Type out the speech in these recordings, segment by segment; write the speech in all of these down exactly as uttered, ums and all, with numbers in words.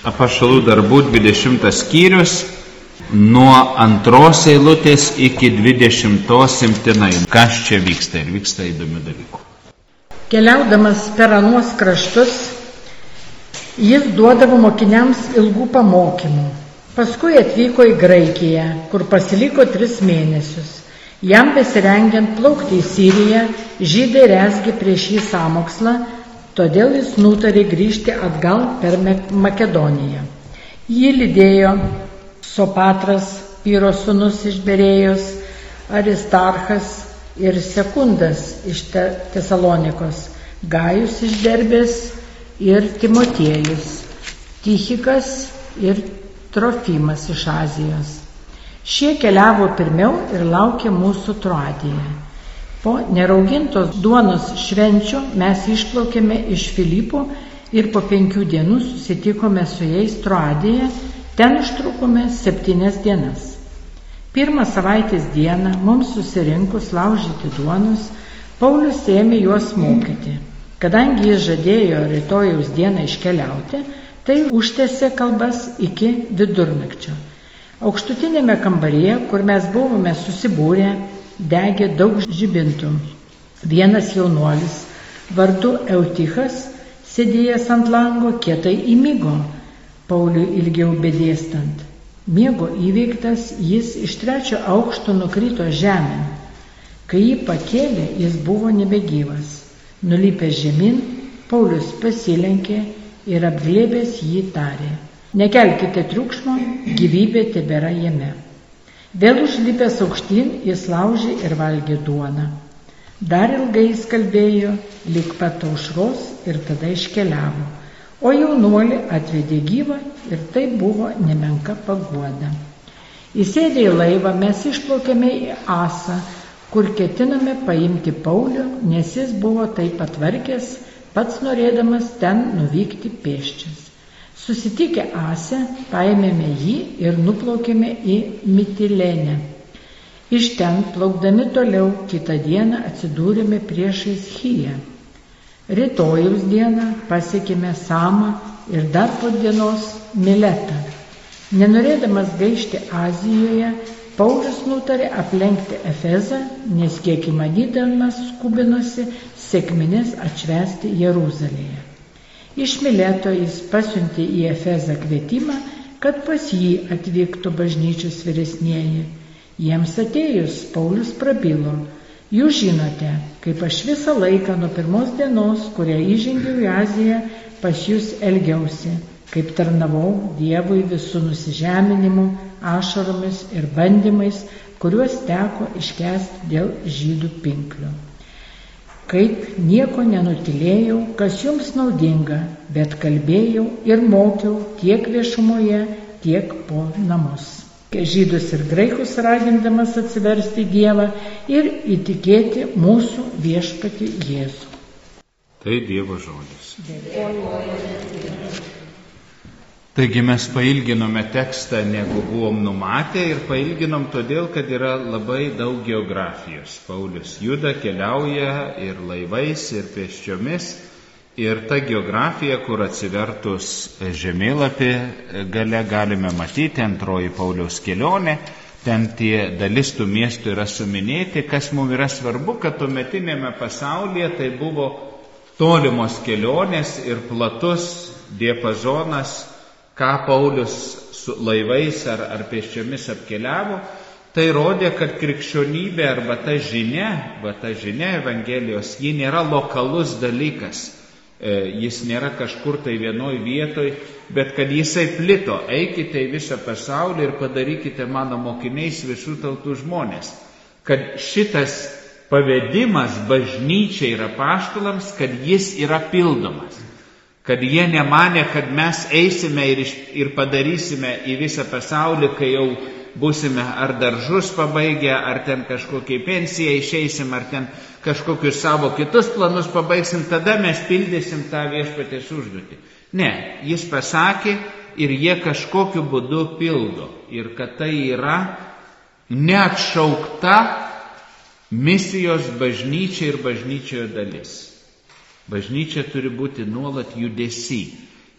Apaštalų darbų dvidešimtas skyrius nuo antros eilutės iki dvidešimtos imtinai. Kas čia vyksta ir vyksta įdomių dalykų. Keliaudamas per anuos kraštus, jis duodavo mokiniams ilgų pamokymų. Paskui atvyko į Graikiją, kur pasiliko tris mėnesius. Jam besirengiant plaukti į Siriją, žydai rezgė prieš jį sąmokslą, todėl jis nutarė grįžti atgal per Makedoniją. Jį lydėjo Sopatras, Pyro sūnus iš Berėjos, Aristarchas ir Sekundas iš Tesalonikos, Gajus iš Derbės ir Timotiejus, Tychikas ir Trofimas iš Azijos. Šie keliavo pirmiau ir laukė mūsų Troadijoje. Po neraugintos duonos švenčių mes išplaukėme iš Filipo ir po penkių dienų susitikome su jais Troadijoje, ten užtrukome septynias dienas. Pirmą savaitės dieną mums susirinkus laužyti duonos, Paulius ėmė juos mokyti. Kadangi jis žadėjo rytojaus dieną iškeliauti, tai užtęsė kalbas iki vidurnakčio. Aukštutinėme kambaryje, kur mes buvome susibūrę, degė daug žibintų. Vienas jaunuolis, vardu Eutichas, sėdėjęs ant lango, kietai įmigo Pauliui ilgiau bedėstant. Miego įveiktas, jis iš trečio aukšto nukrito žemėn. Kai jį pakėlė, jis buvo nebegyvas. Nulipęs žemyn, Paulius pasilenkė ir apglėbęs jį tarė: nekelkite triukšmo, gyvybė tebėra jame. Vėl užlipęs aukštyn, jis laužė ir valgė duoną. Dar ilgai jis kalbėjo, lyg pat aušros, ir tada iškeliavo. O jaunuolį atvedė gyvą ir tai buvo nemenka paguoda. Įsėdę į laivą mes išplaukėme į Asą, kur ketiname paimti Paulių, nes jis buvo taip patvarkęs, pats norėdamas ten nuvykti pėsčias. Susitikę Ase, paėmėme jį ir nuplaukėme į Mitilėnę. Iš ten, plaukdami toliau, kitą dieną atsidūrėme priešais Chiją. Rytojaus dieną pasiekėme Samą ir dar po dienos Miletą. Nenorėdamas gaišti Azijoje, Paulius nutarė aplenkti Efezą, nes kiek įmanydamas skubinosi sekmines atšvęsti Jeruzalėje. Iš Mileto jis pasiuntė į Efezą kvietimą, kad pas jį atvyktų bažnyčios vyresnieji. Jiems atėjus, Paulius prabilo: jūs žinote, kaip aš visą laiką nuo pirmos dienos, kurią įžengiau į Aziją, pas jūs elgiausi, kaip tarnavau Dievui visų nusižeminimų, ašaromis ir bandymais, kuriuos teko iškęsti dėl žydų pinklių. Kaip nieko nenutilėjau, kas jums naudinga, bet kalbėjau ir mokiau tiek viešumoje, tiek po namus. Žydus ir graikus ragindamas atsiversti Dievą ir įtikėti mūsų viešpatį Jėzų. Tai Dievo žodis. Taigi mes pailginome tekstą, negu buvom numatę, ir pailginom todėl, kad yra labai daug geografijos. Paulius juda, keliauja ir laivais, ir pėsčiomis, ir ta geografija, kur atsivertus žemėlapį gale galime matyti antroji Pauliaus kelionė, ten tie dalis tų miestų yra suminėti. Kas mums yra svarbu, kad tuometinėme pasaulyje tai buvo tolimos kelionės ir platus diapazonas, ką Paulius su laivais ar, ar pėsčiomis apkeliavo. Tai rodė, kad krikščionybė arba ta žinia, arba ta žinia Evangelijos, ji nėra lokalus dalykas. E, jis nėra kažkur tai vienoj vietoj, bet kad jisai plito: eikite į visą pasaulį ir padarykite mano mokiniais visų tautų žmonės. Kad šitas pavedimas bažnyčiai ir apaštalams, kad jis yra pildomas. Kad jie nemanė, kad mes eisime ir, iš, ir padarysime į visą pasaulį, kai jau būsime ar daržus pabaigę, ar ten kažkokiai pensiją išeisim, ar ten kažkokius savo kitus planus pabaigsim, tada mes pildysim tą viešpaties užduotį. Ne, jis pasakė ir jie kažkokiu būdu pildo. Ir kad tai yra neatšaukta misijos bažnyčia ir bažnyčioje dalis. Bažnyčia turi būti nuolat judesi.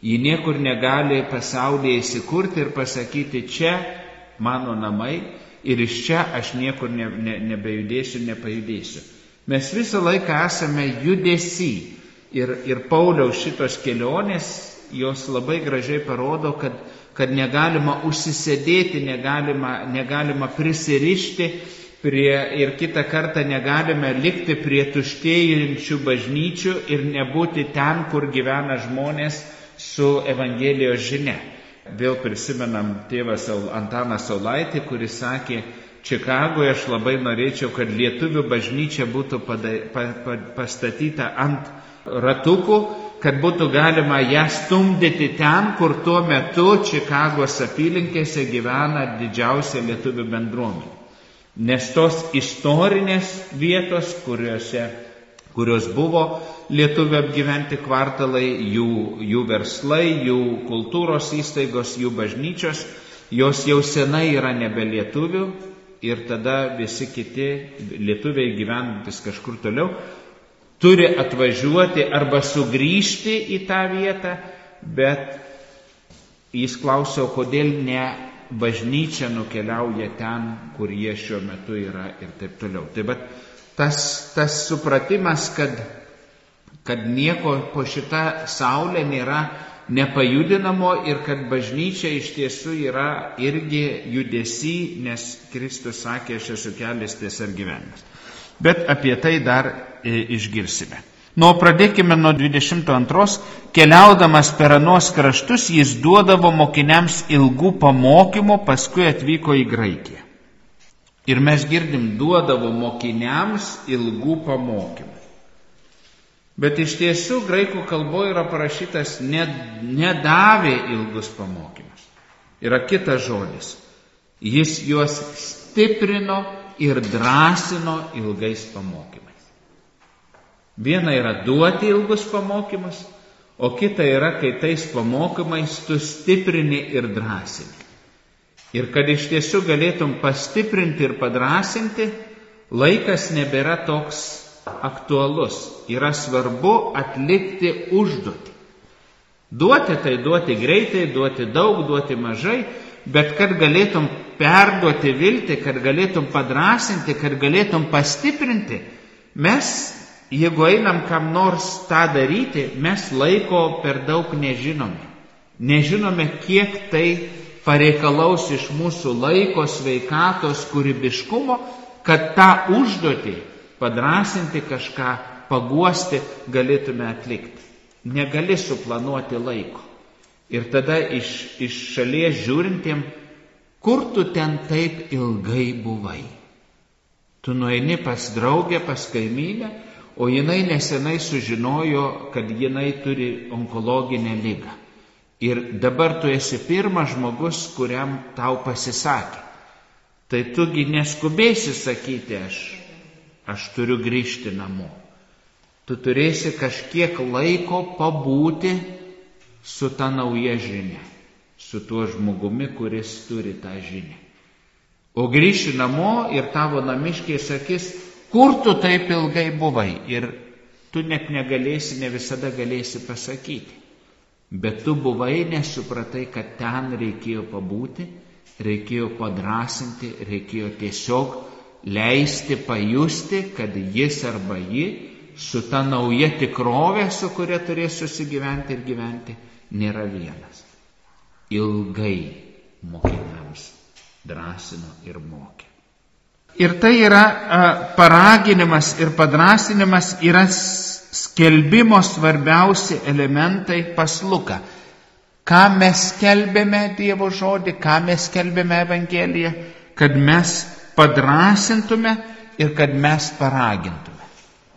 Ji niekur negali pasaulyje įsikurti ir pasakyti, čia mano namai ir iš čia aš niekur ne, ne, nebejudėsiu, nepajudėsiu. Mes visą laiką esame judesy. Ir, ir Pauliaus šitos kelionės, jos labai gražiai parodo, kad, kad negalima užsisėdėti, negalima, negalima prisirišti prie, ir kitą kartą negalime likti prie tuštėjančių bažnyčių ir nebūti ten, kur gyvena žmonės su Evangelijos žinia. Vėl prisimenam tėvą Antaną Saulaitį, kuris sakė, Čikagoje aš labai norėčiau, kad lietuvių bažnyčia būtų pada, pa, pa, pastatyta ant ratukų, kad būtų galima ją stumdyti ten, kur tuo metu Čikagos apylinkėse gyvena didžiausia lietuvių bendruomenė. Nes tos istorinės vietos, kuriuose, kurios buvo lietuvių apgyventi kvartalai, jų, jų verslai, jų kultūros įstaigos, jų bažnyčios, jos jau senai yra nebe lietuvių ir tada visi kiti lietuviai gyvenantis kažkur toliau turi atvažiuoti arba sugrįžti į tą vietą, bet jis klausė, kodėl ne bažnyčia nukeliauja ten, kur jie šiuo metu yra ir taip toliau. Tai bet tas, tas supratimas, kad, kad nieko po šitą saulę nėra nepajudinamo ir kad bažnyčia iš tiesų yra irgi judesy, nes Kristus sakė, aš esu kelias, tiesa ir gyvenimas. Bet apie tai dar e, išgirsime. Nu, pradėkime nuo dvidešimt antros. Keliaudamas per anuos kraštus, jis duodavo mokiniams ilgų pamokymų, paskui atvyko į Graikiją. Ir mes girdim, duodavo mokiniams ilgų pamokymų. Bet iš tiesų graikų kalboje yra parašytas ne, nedavė ilgus pamokymus. Yra kitas žodis. Jis juos stiprino ir drąsino ilgais pamokymais. Viena yra duoti ilgus pamokymus, o kita yra, kai tais pamokymais tu stiprini ir drąsini. Ir kad iš tiesų galėtum pastiprinti ir padrasinti, laikas nebėra toks aktualus. Yra svarbu atlikti užduotį. Duoti tai duoti greitai, duoti daug, duoti mažai, bet kad galėtum perduoti viltį, kad galėtum padrasinti, kad galėtum pastiprinti, mes, jeigu einam kam nors tą daryti, mes laiko per daug nežinome. Nežinome, kiek tai pareikalaus iš mūsų laiko, sveikatos, kūrybiškumo, kad tą užduotį padrasinti kažką, paguosti galėtume atlikti. Negali suplanuoti laiko. Ir tada iš, iš šalies žiūrintiem, kur tu ten taip ilgai buvai? Tu nueini pas draugę, pas kaimynę, o jinai nesenai sužinojo, kad jinai turi onkologinę ligą. Ir dabar tu esi pirmas žmogus, kuriam tau pasisakė. Tai tugi neskubėsi sakyti, aš Aš turiu grįžti namo. Tu turėsi kažkiek laiko pabūti su ta nauja žinia, su tuo žmogumi, kuris turi tą žinią. O grįžti namo ir tavo namiškiai sakys, kur tu taip ilgai buvai? Ir tu net negalėsi, ne visada galėsi pasakyti. Bet tu buvai, nesupratai, kad ten reikėjo pabūti, reikėjo padrasinti, reikėjo tiesiog leisti pajusti, kad jis arba ji su ta nauja tikrovė, su kuria turės susigyventi ir gyventi, nėra vienas. Ilgai mokiniams drąsino ir mokė. Ir tai yra a, paraginimas ir padrasinimas yra skelbimo svarbiausi elementai pas Luką. Ką mes skelbėme Dievo žodį, ką mes skelbėme Evangeliją, kad mes padrasintume ir kad mes paragintume.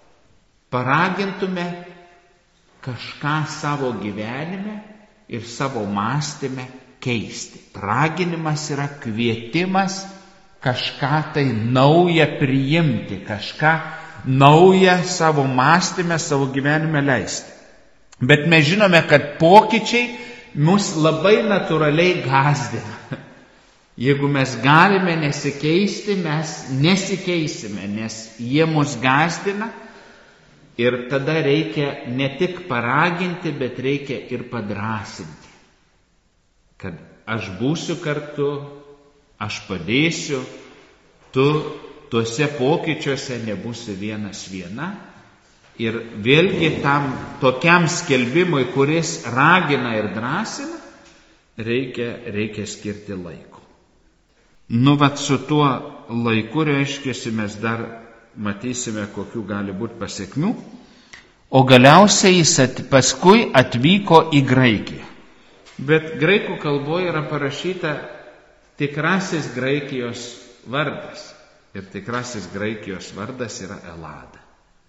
Paragintume kažką savo gyvenime ir savo mąstyme keisti. Raginimas yra kvietimas kažką tai naują priimti, kažką naują savo mąstyme, savo gyvenime leisti. Bet mes žinome, kad pokyčiai mus labai natūraliai gąsdina. Jeigu mes galime nesikeisti, mes nesikeisime, nes jie mus gąsdina. Ir tada reikia ne tik paraginti, bet reikia ir padrasinti. Kad aš būsiu kartu, aš padėsiu, tu tuose pokyčiuose nebūsi vienas viena. Ir vėlgi tam tokiam skelbimui, kuris ragina ir drąsina, reikia, reikia skirti laiko. Nu, vat su tuo laiku, reiškiasi, mes dar matysime, kokių gali būti pasiekmių. O galiausiai jis at, paskui atvyko į Graikiją. Bet graikų kalboje yra parašyta tikrasis Graikijos vardas. Ir tikrasis Graikijos vardas yra Elada.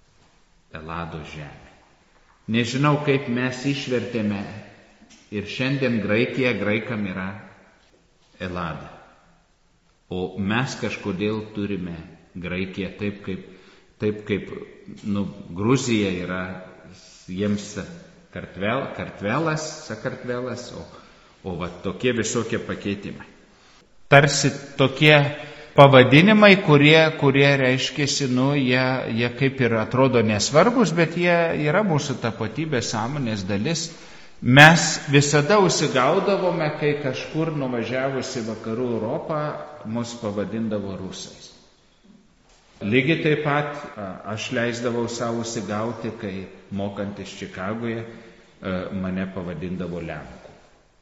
Elado žemė. Nežinau, kaip mes išvertėme. Ir šiandien Graikija graikam yra Elada. O mes kažkodėl turime Graikiją taip kaip, taip kaip nu, Gruzija yra jiems kartvel, kartvelas, sakartvelas, o, o va, tokie visokie pakeitimai. Tarsi tokie pavadinimai, kurie, kurie reiškiasi, nu, jie, jie kaip ir atrodo nesvarbus, bet jie yra mūsų tapatybės sąmonės dalis. Mes visada užsigaudavome, kai kažkur nuvažiavusi vakarų Europą mus pavadindavo rusais. Lygiai taip pat aš leisdavau savo užsigauti, kai mokantis Čikagoje mane pavadindavo Lenku.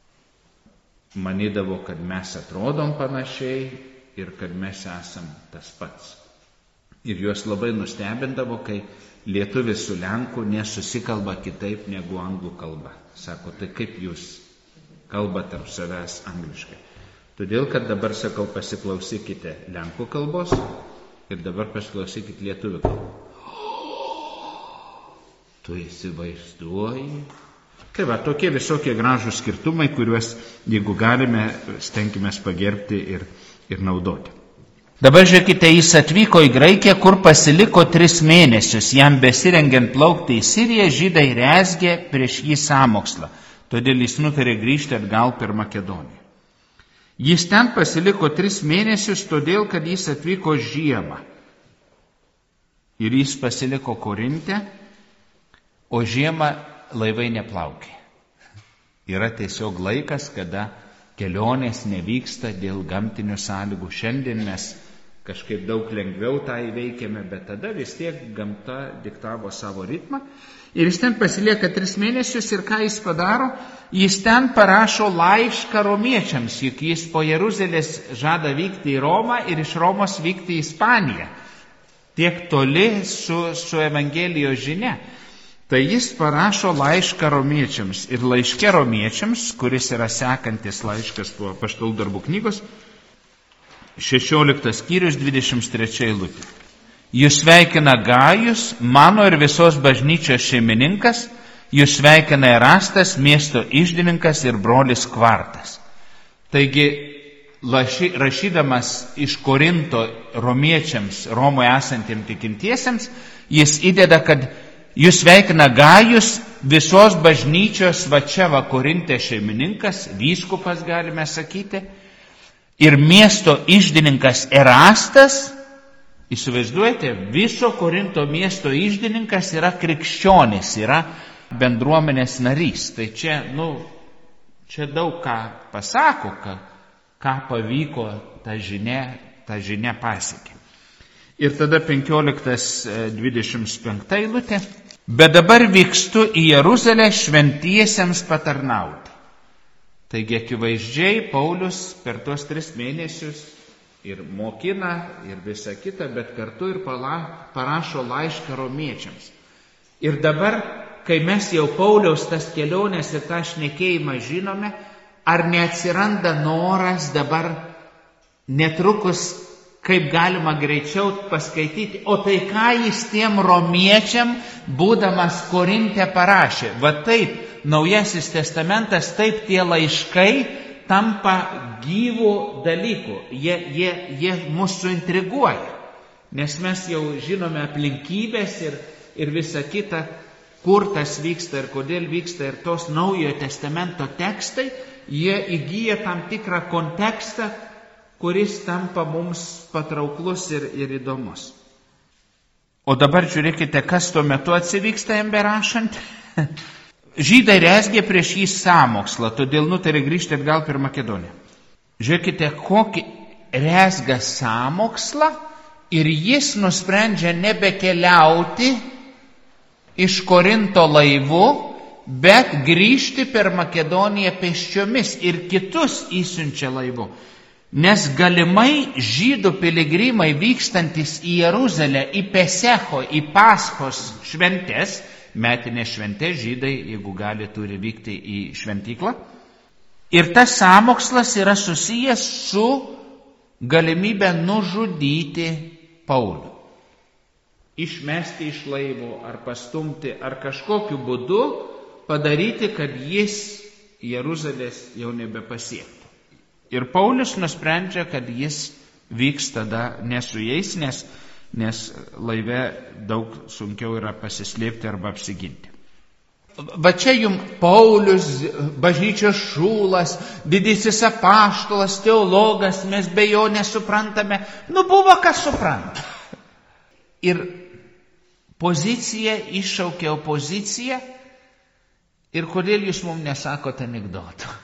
Manydavo, kad mes atrodom panašiai ir kad mes esam tas pats. Ir juos labai nustebindavo, kai lietuvis su Lenku nesusikalba kitaip negu anglų kalba. Sako, tai kaip jūs kalbate tarp savęs angliškai? Todėl, kad dabar sakau, pasiklausykite Lenkų kalbos ir dabar pasiklausykite lietuvių kalbos. Tu įsivaizduoji? Tai va, tokie visokie gražūs skirtumai, kuriuos, jeigu galime, stenkime pagerbti ir, ir naudoti. Dabar žiūrėkite, jis atvyko į Graikiją, kur pasiliko tris mėnesius. Jam besirengiant plaukti į Siriją, žydai rezgė prieš jį sąmokslą. Todėl jis nutarė grįžti atgal per Makedoniją. Jis ten pasiliko tris mėnesius, todėl, kad jis atvyko žiemą. Ir jis pasiliko Korinte, o žiemą laivai neplaukė. Yra tiesiog laikas, kada kelionės nevyksta dėl gamtinių sąlygų. Šiandien mes kažkaip daug lengviau tą įveikėme, bet tada vis tiek gamta diktavo savo ritmą. Ir jis ten pasilieka tris mėnesius ir ką jis padaro? Jis ten parašo laišką romiečiams, juk jis po Jeruzalės žada vykti į Romą ir iš Romos vykti į Ispaniją. Tiek toli su, su Evangelijos žinia. Tai jis parašo laišką romiečiams. Ir laiške romiečiams, kuris yra sekantis laiškas po Apaštalų darbų knygos, šešioliktas skyrius, dvidešimt trečia eilutė. Jūs sveikina Gajus, mano ir visos bažnyčios šeimininkas, jūs sveikina Erastas, miesto iždininkas ir brolis Kvartas. Taigi, rašydamas iš Korinto romiečiams, Romoje esantiems tikintiesiems, jis įdeda, kad jūs sveikina Gajus, visos bažnyčios va čia va Korinte šeimininkas, vyskupas galime sakyti, ir miesto iždininkas Erastas. Įsivaizduojate, viso Korinto miesto iždininkas yra krikščionis, yra bendruomenės narys. Tai čia, nu, čia daug ką pasako, ką, ką pavyko ta žinia, ta žinia pasiekė. Ir tada penkioliktas dvidešimt penkta eilutė. Bet dabar vykstu į Jeruzalę šventiesiems patarnauti. Taigi akivaizdžiai Paulius per tuos tris mėnesius ir mokina ir visa kita, bet kartu ir pala, parašo laišką romiečiams. Ir dabar, kai mes jau Pauliaus tas keliones ir tą šnekėjimą žinome, ar neatsiranda noras dabar netrukus kaip galima greičiau paskaityti, o tai ką jis tiem romiečiam, būdamas Korinte, parašė. Va taip, Naujasis testamentas, taip tie laiškai tampa gyvų dalykų. Jie, jie, jie mūsų intriguoja, nes mes jau žinome aplinkybės ir, ir visa kita, kur tas vyksta ir kodėl vyksta. Ir tos Naujojo testamento tekstai, jie įgyja tam tikrą kontekstą, kuris tampa mums patrauklus ir, ir įdomus. O dabar žiūrėkite, kas tuo metu atsivyksta jam berašant. Žydai rezgė prieš jį sąmokslą, todėl nutarė grįžti atgal per Makedoniją. Žiūrėkite, kokį rezga sąmokslą ir jis nusprendžia nebekeliauti iš Korinto laivu, bet grįžti per Makedoniją pėsčiomis ir kitus įsiunčia laivu. Nes galimai žydų piligrimai vykstantis į Jeruzalę, į Pesecho, į Paschos šventes, metinės šventės, žydai, jeigu gali, turi vykti į šventyklą. Ir tas sąmokslas yra susijęs su galimybę nužudyti Paulių. Išmesti iš laivo ar pastumti, ar kažkokiu būdu padaryti, kad jis Jeruzalės jau nebepasiektų. Ir Paulius nusprendžia, kad jis vyks tada ne su jais, nes, nes laive daug sunkiau yra pasislėpti arba apsiginti. Va čia jums Paulius, bažnyčios šūlas, didysis apaštalas, teologas, mes be jo nesuprantame. Nu buvo kas supranta. Ir pozicija iššaukė opoziciją. Ir kodėl jūs mums nesakote anekdotų?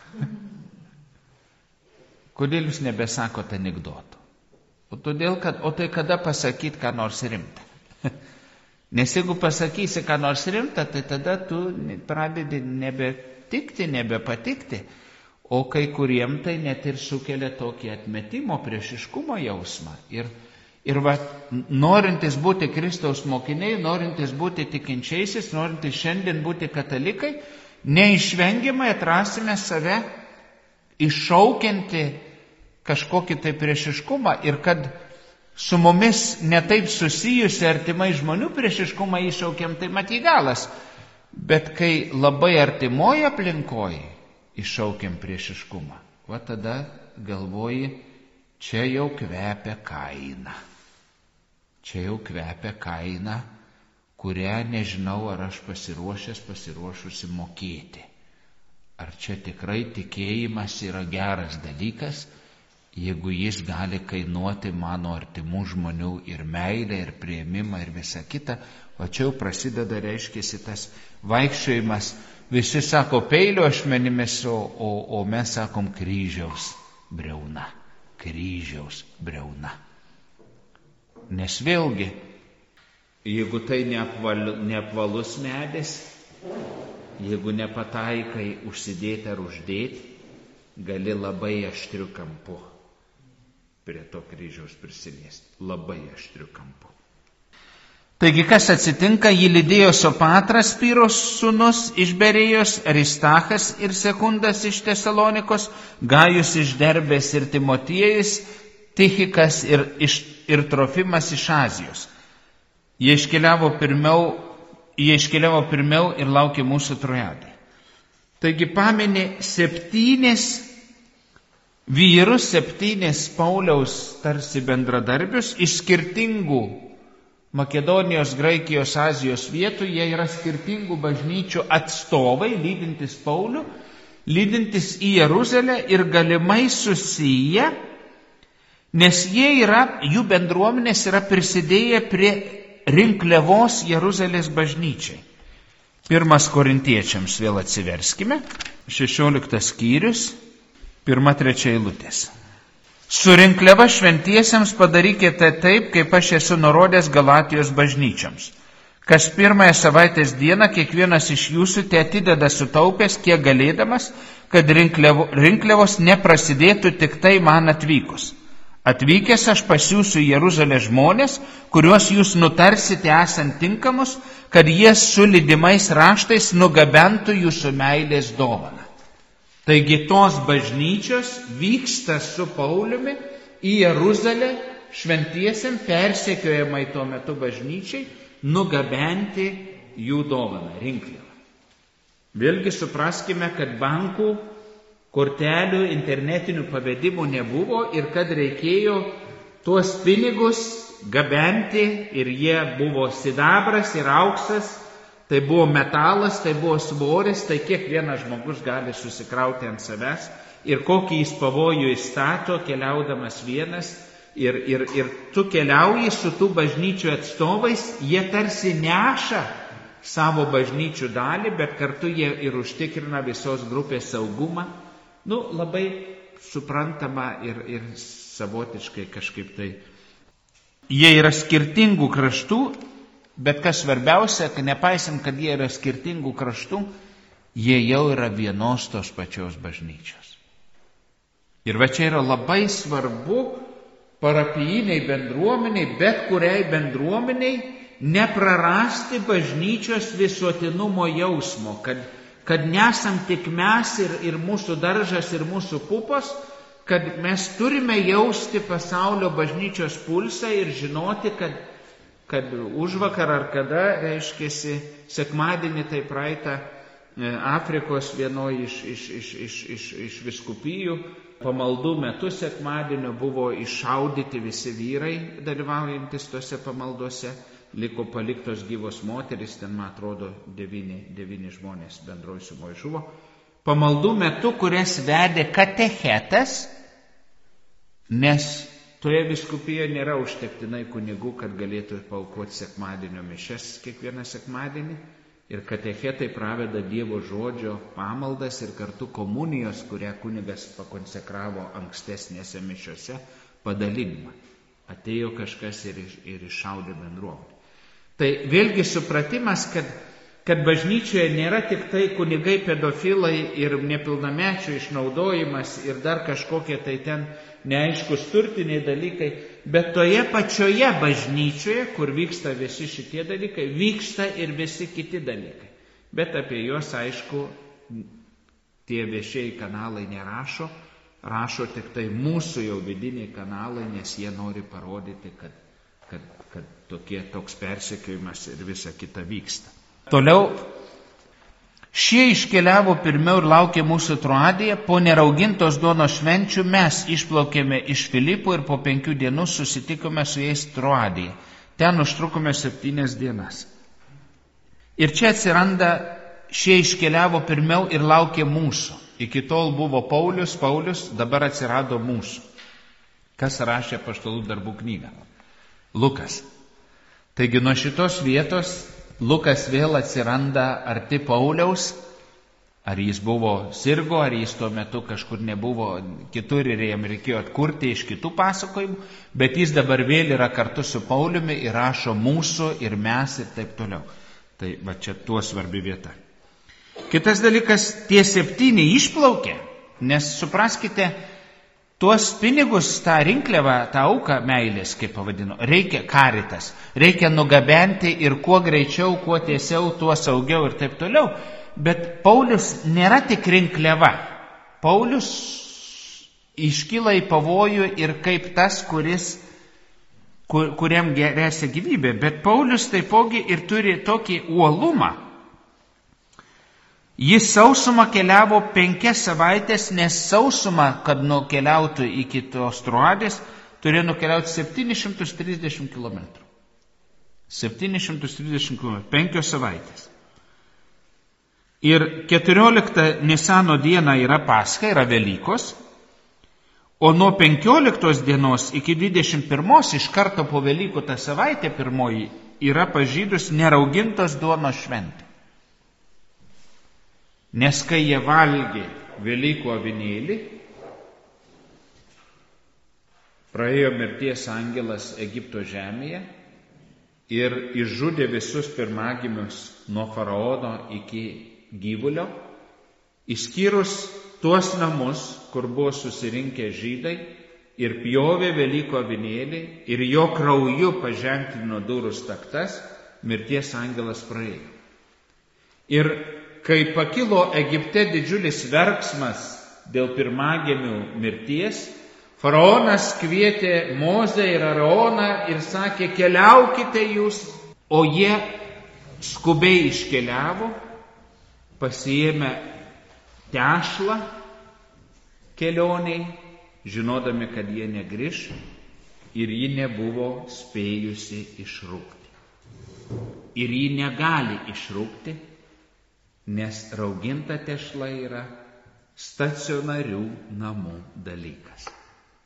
Kodėl jūs nebesakote anekdotų? O todėl, kad, o tai kada pasakyt ką nors rimtą? Nes jeigu pasakysi ką nors rimtą, tai tada tu pradedi nebetikti, nebepatikti. O kai kuriem tai net ir sukelia tokį atmetimo, priešiškumo jausmą. Ir, ir va, norintis būti Kristaus mokiniai, norintis būti tikinčiaisiais, norintis šiandien būti katalikai, neišvengiamai atrasime save iššaukianti kažkokį tai priešiškumą ir kad su mumis netaip susijusi artimai žmonių priešiškumą iššaukiam, tai maty galas. Bet kai labai artimoje aplinkoje iššaukiam priešiškumą, va tada galvoji, čia jau kvepia kaina. Čia jau kvepia kaina, kurią nežinau, ar aš pasiruošęs, pasiruošusi mokėti. Ar čia tikrai tikėjimas yra geras dalykas, jeigu jis gali kainuoti mano artimų žmonių ir meilę, ir priėmimą, ir visą kitą. O čia jau prasideda, reiškiasi, tas vaikščiojimas. Visi sako peilio ašmenimis, o, o, o mes sakom kryžiaus briauna. Kryžiaus briauna. Nes vėlgi, jeigu tai neapval, neapvalus medis, jeigu nepataikai užsidėti ar uždėti, gali labai aštriu kampu prie to kryžiaus prisiliesti. Labai aštriu kampu. Taigi, kas atsitinka, jį lydėjo Sopatras, Pyros sūnus iš Berėjos, Aristachas ir Sekundas iš Tesalonikos, Gajus iš Derbės ir Timotiejus, Tichikas ir, iš, ir Trofimas iš Azijos. Jie iškeliavo pirmiau Jie iškeliavo pirmiau ir laukė mūsų Trojadai. Taigi paminė septynis vyrus, septynis Pauliaus tarsi bendradarbius iš skirtingų Makedonijos, Graikijos, Azijos vietų. Jie yra skirtingų bažnyčių atstovai, lydintis Paulių, lydintis į Jeruzalę ir galimai susiję, nes jie yra, jų bendruomenės yra prisidėję prie rinkliavos Jeruzalės bažnyčiai. Pirmas Korintiečiams vėl atsiverskime, šešioliktas skyrius, pirma trečia eilutės. Su rinkliava šventiesiems padarykite taip, kaip aš esu nurodęs Galatijos bažnyčiams. Kas pirmąją savaitės dieną kiekvienas iš jūsų te atideda sutaupęs, kiek galėdamas, kad rinkliavo, rinkliavos neprasidėtų tik tai man atvykus. Atvykęs aš pasiųsiu į Jeruzalę žmonės, kuriuos jūs nutarsite esant tinkamus, kad jie su lydimais raštais nugabentų jūsų meilės dovaną. Taigi tos bažnyčios vyksta su Pauliumi į Jeruzalę šventiesiam, persekiojamai tuo metu bažnyčiai, nugabenti jų dovaną, rinkliavą. Vėlgi supraskime, kad bankų kortelių, internetinių pavedimų nebuvo ir kad reikėjo tuos pinigus gabenti ir jie buvo sidabras ir auksas, tai buvo metalas, tai buvo svoris, tai kiekvienas žmogus gali susikrauti ant savęs ir kokį jis pavojų įstato, keliaudamas vienas ir, ir, ir tu keliauji su tų bažnyčių atstovais, jie tarsi neša savo bažnyčių dalį, bet kartu jie ir užtikrina visos grupės saugumą. Nu, labai suprantama ir, ir savotiškai kažkaip tai. Jie yra skirtingų kraštų, bet kas svarbiausia, kad nepaisant, kad jie yra skirtingų kraštų, jie jau yra vienos tos pačios bažnyčios. Ir va čia yra labai svarbu parapijiniai bendruomeniai, bet kuriai bendruomeniai, neprarasti bažnyčios visuotinumo jausmo, kad, kad nesam tik mes ir, ir mūsų daržas ir mūsų pupos, kad mes turime jausti pasaulio bažnyčios pulsą ir žinoti, kad, kad užvakar ar kada, reiškėsi, sekmadienį tai praeitą Afrikos vienoje iš, iš, iš, iš, iš, iš viskupijų pamaldų metu sekmadienio buvo iššaudyti visi vyrai, dalyvaujantis tose pamaldose. Liko paliktos gyvos moteris, ten, man atrodo, devyni, devyni žmonės bendroj sumoj žuvo. Pamaldų metu, kurias vedė katechetas, nes toje viskupijoje nėra užtektinai kunigų, kad galėtų paaukoti sekmadienio mišias kiekvieną sekmadienį. Ir katechetai praveda Dievo žodžio pamaldas ir kartu komunijos, kurią kunigas pakonsekravo ankstesnėse mišiose, padalinimą. Atėjo kažkas ir, ir iššaudė bendruomenę. Tai vėlgi supratimas, kad, kad bažnyčioje nėra tik tai kunigai pedofilai ir nepilnamečių išnaudojimas ir dar kažkokie tai ten neaiškus turtiniai dalykai, bet toje pačioje bažnyčioje, kur vyksta visi šitie dalykai, vyksta ir visi kiti dalykai. Bet apie juos, aišku, tie viešieji kanalai nerašo, rašo tik tai mūsų jau vidiniai kanalai, nes jie nori parodyti, kad, kad, kad tokie, toks persekiojimas ir visa kita vyksta. Toliau, šie iškeliavo pirmiau ir laukė mūsų Troadiją, po neraugintos duonos švenčių mes išplaukėme iš Filipų ir po penkių dienų susitikome su jais Troadiją. Ten užtrukome septynias dienas. Ir čia atsiranda, šie iškeliavo pirmiau ir laukė mūsų. Iki tol buvo Paulius, Paulius, dabar atsirado mūsų. Kas rašė Apaštalų darbų knygą? Lukas. Taigi nuo šitos vietos Lukas vėl atsiranda arti Pauliaus, ar jis buvo sirgo, ar jis tuo metu kažkur nebuvo kitur ir jam reikėjo atkurti iš kitų pasakojimų, bet jis dabar vėl yra kartu su Pauliumi ir rašo mūsų ir mes ir taip toliau. Tai va čia tuo svarbi vieta. Kitas dalykas, tie septyni išplaukė, nes supraskite, tuos pinigus, tą rinkliavą, tą auką meilės, kaip pavadino, reikia karitas, reikia nugabenti ir kuo greičiau, kuo tiesiau, tuo saugiau ir taip toliau. Bet Paulius nėra tik rinkliava. Paulius iškyla į pavojų ir kaip tas, kuris, kur, kuriam grėsia gyvybė. Bet Paulius taipogi ir turi tokį uolumą. Jis sausumą keliavo penkias savaitės, nes sausumą, kad nukeliautų iki tos Troadės, turėjo nukeliauti septynis šimtus trisdešimt kilometrų. septynis šimtus trisdešimt kilometrų, penkios savaitės. Ir keturioliktą Nisano dieną yra Pascha, yra Velykos, o nuo penkioliktos dienos iki dvidešimt pirmos, iš karto po Velykų tą savaitę pirmoji, yra pažydus neraugintos duonos šventė. Nes kai jie valgė Velykų avinėlį, praėjo mirties angelas Egipto žemėje ir išžudė visus pirmagimius nuo faraono iki gyvulio, išskyrus tuos namus, kur buvo susirinkę žydai, ir pjovė Velykų avinėlį ir jo krauju paženklino durų staktas, mirties angelas praėjo. Ir kai pakilo Egipte didžiulis verksmas dėl pirmagimių mirties, faraonas kvietė Mozę ir Aaroną ir sakė, keliaukite jūs, o jie skubiai iškeliavo, pasiėmė tešlą kelioniai, žinodami, kad jie negrįš ir ji nebuvo spėjusi išrūkti. Ir ji negali išrūkti, nes rauginta tešla yra stacionarių namų dalykas.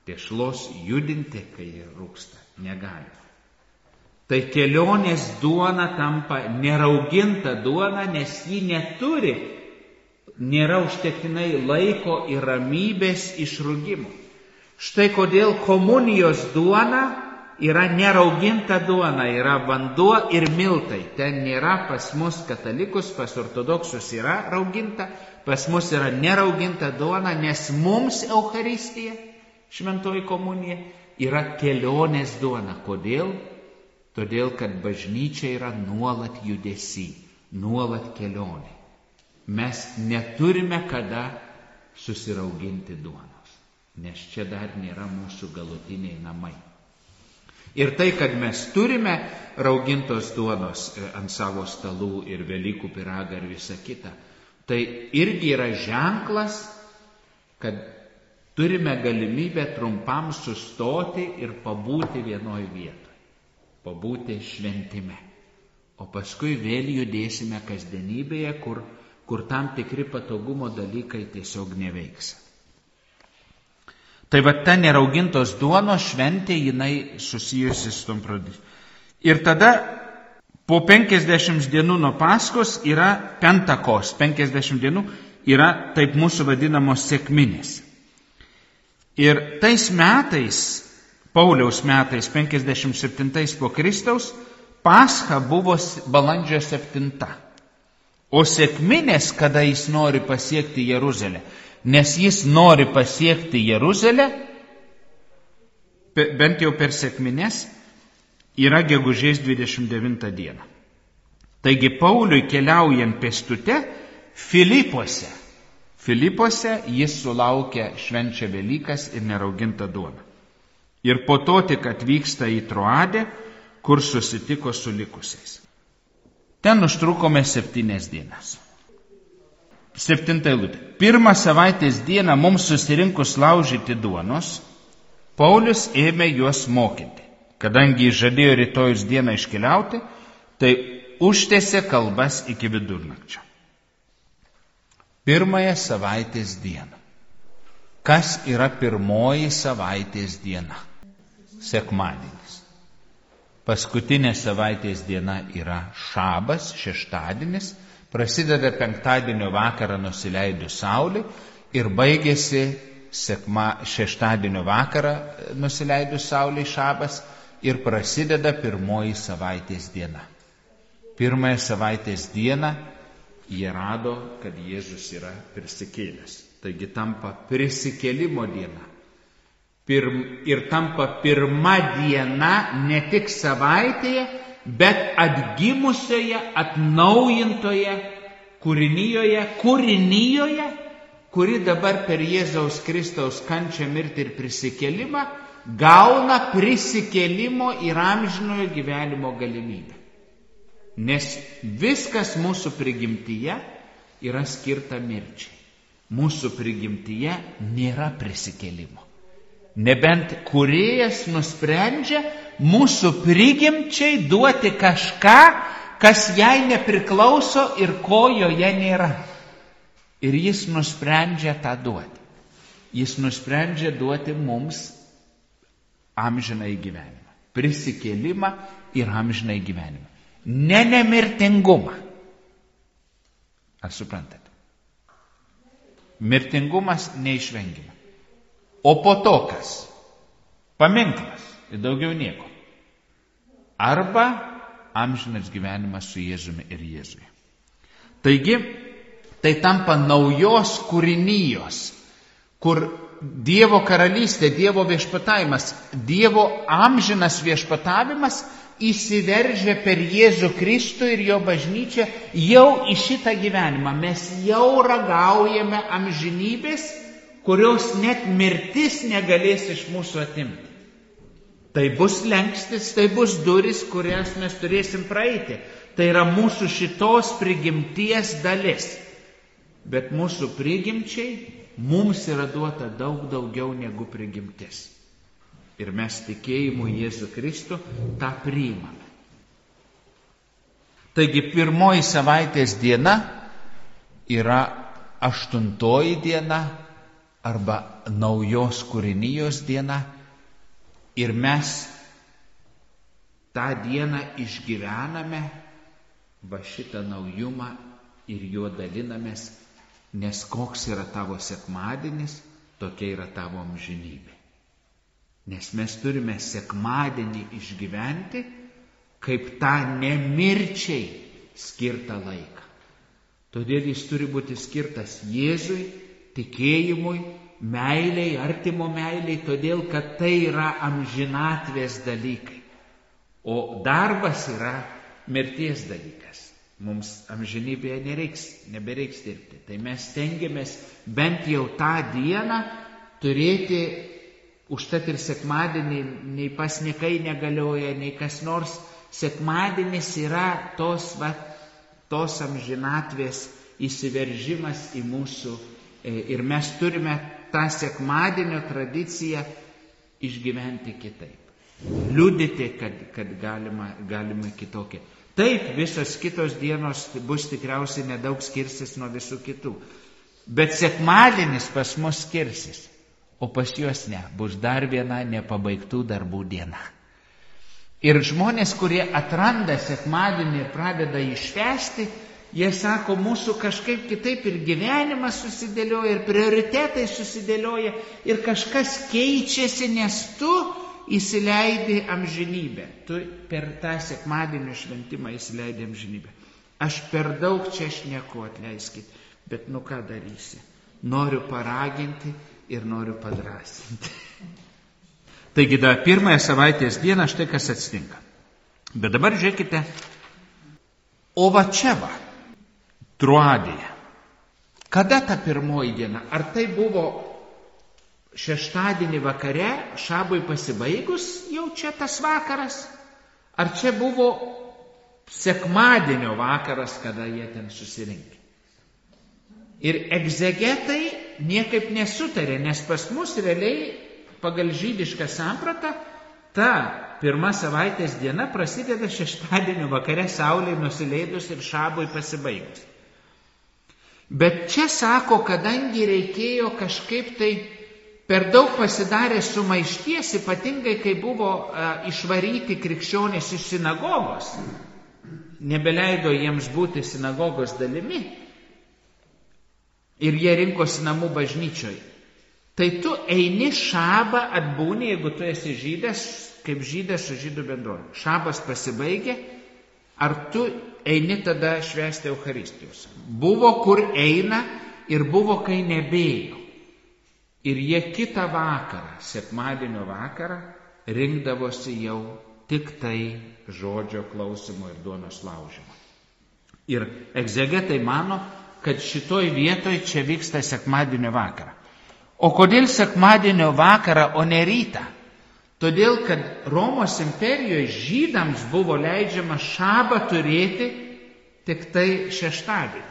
Tešlos judinti, kai jie rūksta, negalima. Tai kelionės duona tampa nerauginta duona, nes ji neturi, nėra užtektinai laiko ir ramybės išrūgimo. Štai kodėl komunijos duona yra nerauginta duona, yra vanduo ir miltai. Ten nėra pas mus katalikus, pas ortodoksus yra rauginta, pas mus yra nerauginta duona, nes mums Eucharistija, šventoji komunija, yra kelionės duona. Kodėl? Todėl, kad bažnyčia yra nuolat judesy, nuolat kelionė. Mes neturime kada susirauginti duonos, nes čia dar nėra mūsų galutiniai namai. Ir tai, kad mes turime raugintos duonos ant savo stalų ir Velykų pyragą ir visa kita, tai irgi yra ženklas, kad turime galimybę trumpam sustoti ir pabūti vienoj vietoj. Pabūti šventime. O paskui vėl judėsime kasdienybėje, kur, kur tam tikri patogumo dalykai tiesiog neveiks. Tai va ta neraugintos duonos šventė, jinai susijusi su tom pradžiu. Ir tada po penkiasdešimt dienų nuo Paskos yra Pentakos. penkiasdešimt dienų yra taip mūsų vadinamos sekminės. Ir tais metais, Pauliaus metais, penkiasdešimt septintais po Kristaus, Pascha buvo balandžio septinta. O sekminės, kada jis nori pasiekti Jeruzalę, nes jis nori pasiekti Jeruzalę, bent jau per sekminės, yra gegužės dvidešimt devintą dieną. Taigi Pauliui keliaujant pėstute Filipuose, Filipuose jis sulaukia švenčia Velykas ir neraugintą duoną. Ir po to tik atvyksta į Troadę, kur susitiko su likusiais. Ten užtrukome septynias dienas. Septinta eilutė. Pirmą savaitės dieną mums susirinkus laužyti duonos, Paulius ėmė juos mokyti. Kadangi jis žadėjo rytojus dieną iškeliauti, tai užtęsė kalbas iki vidurnakčio. Pirmąją savaitės dieną. Kas yra pirmoji savaitės diena? Sekmadienis. Paskutinė savaitės diena yra šabas, šeštadienis, prasideda penktadienio vakarą nusileidus saulei ir baigėsi sekma, šeštadienio vakarą nusileidus saulei šabas ir prasideda pirmoji savaitės diena. Pirmąją savaitės dieną jie rado, kad Jėzus yra prisikėlęs. Taigi tampa prisikėlimo diena. Pirm, ir tampa pirma diena ne tik savaitėje, bet atgimusioje, atnaujintoje kūrinyjoje, kūrinyjoje, kuri dabar per Jėzaus Kristaus kančią, mirtį ir prisikėlimą gauna prisikėlimo ir amžinojo gyvenimo galimybę. Nes viskas mūsų prigimtyje yra skirta mirčiai. Mūsų prigimtyje nėra prisikėlimo. Nebent kūrėjas nusprendžia mūsų prigimčiai duoti kažką, kas jai nepriklauso ir ko joje nėra. Ir jis nusprendžia tą duoti. Jis nusprendžia duoti mums amžinai gyvenimą. Prisikėlimą ir amžinai gyvenimą. Ne nemirtingumą. Ar suprantate? Mirtingumas neišvengiama. O po to kas? Paminklas ir daugiau nieko. Arba amžinas gyvenimas su Jėzumi ir Jėzuje. Taigi, tai tampa naujos kūrinijos, kur Dievo karalystė, Dievo viešpatavimas, Dievo amžinas viešpatavimas įsiveržia per Jėzų Kristų ir jo bažnyčią jau į šitą gyvenimą. Mes jau ragaujame amžinybės, kurios net mirtis negalės iš mūsų atimti. Tai bus lengstis, tai bus duris, kurias mes turėsim praeiti. Tai yra mūsų šitos prigimties dalis. Bet mūsų prigimčiai mums yra duota daug daugiau negu prigimtis. Ir mes tikėjimu Jėzų Kristų tą priimame. Taigi pirmoji savaitės diena yra aštuntoji diena arba naujos kūrinijos diena ir mes tą dieną išgyvename, va šitą naujumą ir juo dalinamės, nes koks yra tavo sekmadienis, tokia yra tavo amžinybė. Nes mes turime sekmadienį išgyventi kaip tą nemirčiai skirtą laiką. Todėl jis turi būti skirtas Jėzui, tikėjimui, meiliai, artimo meiliai, todėl kad tai yra amžinatvės dalykai. O darbas yra mirties dalykas. Mums amžinybėje nereiks, nebereiks dirbti. Tai mes stengiamės bent jau tą dieną turėti, užtat ir sekmadienį nei pasnikai negalioja, nei kas nors. Sekmadienis yra tos, va, tos amžinatvės įsiveržimas į mūsų ir mes turime tą sekmadienio tradiciją išgyventi kitaip. Liudyti, kad, kad galima, galima kitokia. Taip, visos kitos dienos bus tikriausiai nedaug skirsis nuo visų kitų. Bet sekmadienis pas mus skirsis, o pas juos ne. Bus dar viena nepabaigtų darbų diena. Ir žmonės, kurie atranda sekmadienį ir pradeda iššvęsti, jie sako, mūsų kažkaip kitaip ir gyvenimas susidėlioja, ir prioritetai susidėlioja, ir kažkas keičiasi, nes tu įsileidi amžinybę. Tu per tą sekmadienio šventimą įsileidi amžinybę. Aš per daug čia šneku, atleiskit, bet nu ką darysi? Noriu paraginti ir noriu padrasinti. Taigi, da pirmąją savaitės dieną štai kas atsitinka. Bet dabar žiūrėkite, o va čia va, Truadėje. Kada ta pirmoji diena? Ar tai buvo šeštadienį vakare, šabui pasibaigus, jau čia tas vakaras? Ar čia buvo sekmadienio vakaras, kada jie ten susirinkė? Ir egzegetai niekaip nesutarė, nes pas mus realiai pagal žydišką sampratą ta pirma savaitės diena prasideda šeštadienio vakare, saulei nusileidus ir šabui pasibaigus. Bet čia sako, kadangi reikėjo kažkaip tai per daug pasidarė sumaišties, ypatingai kai buvo a, išvaryti krikščionys iš sinagogos, nebeleido jiems būti sinagogos dalimi ir jie rinkosi namų bažnyčioje. Tai tu eini šabą atbūni, jeigu tu esi žydas, kaip žydas su žydų bendruomene. Šabas pasibaigė, ar tu eini tada švęsti Eucharistijos? Buvo kur eina ir buvo kai nebėjo. Ir jie kitą vakarą, sekmadienio vakarą, rinkdavosi jau tik tai žodžio klausimo ir duonos laužimo. Ir egzegetai mano, kad šitoj vietoj čia vyksta sekmadienio vakarą. O kodėl sekmadienio vakarą, o ne rytą? Todėl, kad Romos imperijoje žydams buvo leidžiama šabą turėti tik tai šeštadienį.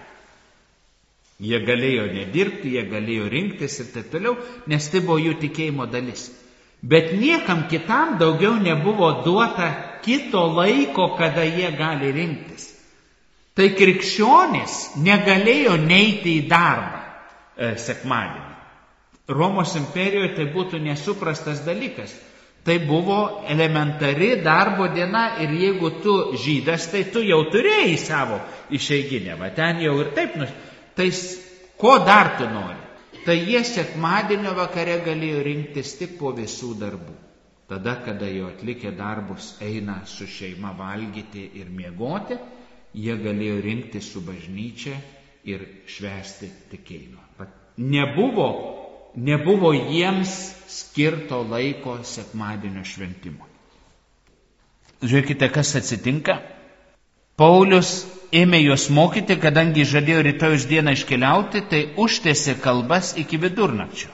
Jie galėjo nedirbti, jie galėjo rinktis ir taip toliau, nes tai buvo jų tikėjimo dalis. Bet niekam kitam daugiau nebuvo duota kito laiko, kada jie gali rinktis. Tai krikščionys negalėjo neiti į darbą e, sekmadienį. Romos imperijoje tai būtų nesuprastas dalykas. Tai buvo elementari darbo diena ir jeigu tu žydas, tai tu jau turėjai savo išeiginę. Va ten jau ir taip. Nu, tai ko dar tu nori? Tai jie sekmadienio vakare galėjo rinktis tik po visų darbų. Tada, kada jau atlikę darbus eina su šeima valgyti ir miegoti, jie galėjo rinktis su bažnyčia ir švęsti tikėjimą. Nebuvo Nebuvo jiems skirto laiko sekmadienio šventimui. Žiūrėkite, kas atsitinka. Paulius ėmė juos mokyti, kadangi žadėjo rytojus dieną iškeliauti, tai užtęsė kalbas iki vidurnakčio.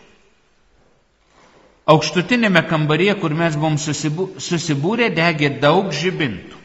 Aukštutinėme kambaryje, kur mes buvom susibūrę, degė daug žibintų.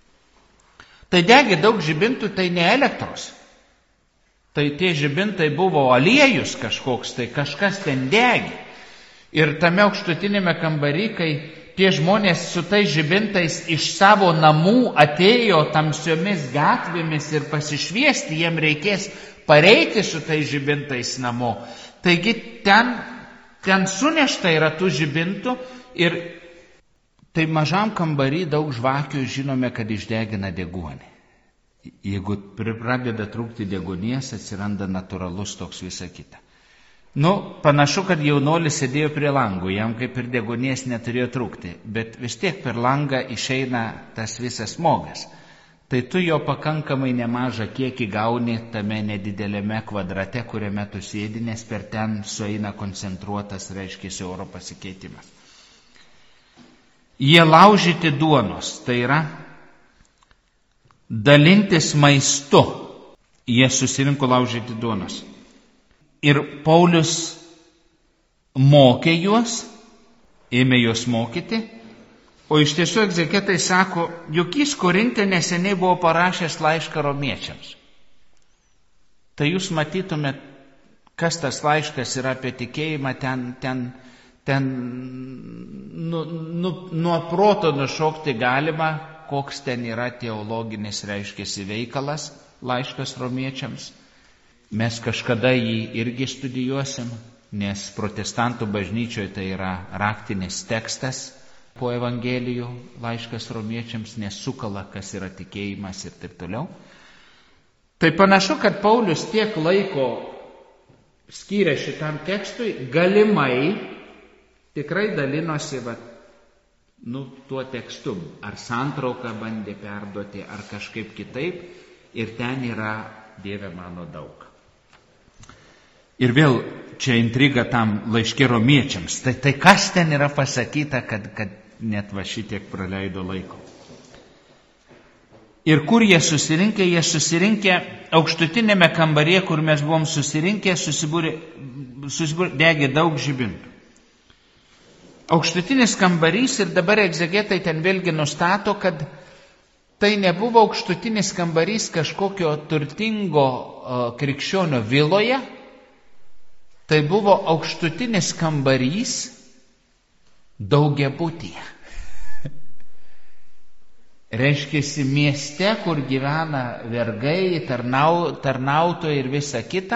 Tai degė daug žibintų, tai ne elektros. Tai tie žibintai buvo aliejus kažkoks, tai kažkas ten degė. Ir tame aukštutinėme kambarį, kai tie žmonės su tais žibintais iš savo namų atėjo tamsiomis gatvėmis ir pasišviesti, jiem reikės pareiti su tais žibintais namo. Taigi ten, ten sunešta yra tų žibintų ir tai mažam kambarį daug žvakių žinome, kad išdegina deguonį. Jeigu pradeda trūkti deguonies, atsiranda natūralus toks visa kita. Nu, panašu, kad jaunuolis sėdėjo prie langų, jam kaip ir deguonies neturėjo trūkti, bet vis tiek per langą išeina tas visas smogas. Tai tu jo pakankamai nemažą kiekį gauni tame nedidelėme kvadrate, kuriame tu sėdi, nes per ten sueina koncentruotas, reiškia, oro pasikeitimas. Jie laužyti duonos, tai yra dalintis maistu. Jie susirinko laužyti duonos. Ir Paulius mokė juos, ėmė juos mokyti, o iš tiesų egzegetai sako, juk jis Korinte neseniai buvo parašęs laišką romiečiams. Tai jūs matytumėt, kas tas laiškas yra apie tikėjimą, ten, ten, ten nu, nu, nuo proto nušokti galima, koks ten yra teologinis, reiškiasi, veikalas, laiškas romiečiams. Mes kažkada jį irgi studijuosim, nes protestantų bažnyčioje tai yra raktinis tekstas po Evangelijų, laiškas romiečiams, nes sukala, kas yra tikėjimas ir taip toliau. Tai panašu, kad Paulius tiek laiko skyrė šitam tekstui, galimai tikrai dalinosi va, nu, tuo tekstu, ar santrauką bandė perduoti, ar kažkaip kitaip, ir ten yra, Dieve mano, daug. Ir vėl čia intriga tam laiške romiečiams. Tai, tai kas ten yra pasakyta, kad, kad net va šitiek praleido laiko. Ir kur jie susirinkė? Jie susirinkė aukštutinėme kambaryje, kur mes buvom susirinkę, susibūrė, susibūrė, degė daug žibintų. Aukštutinis kambarys, ir dabar egzegetai ten vėlgi nustato, kad tai nebuvo aukštutinis kambarys kažkokio turtingo uh, krikščionio viloje, tai buvo aukštutinis kambarys daugiabutyje. Reiškiasi mieste, kur gyvena vergai, tarnau, tarnautojai ir visa kita,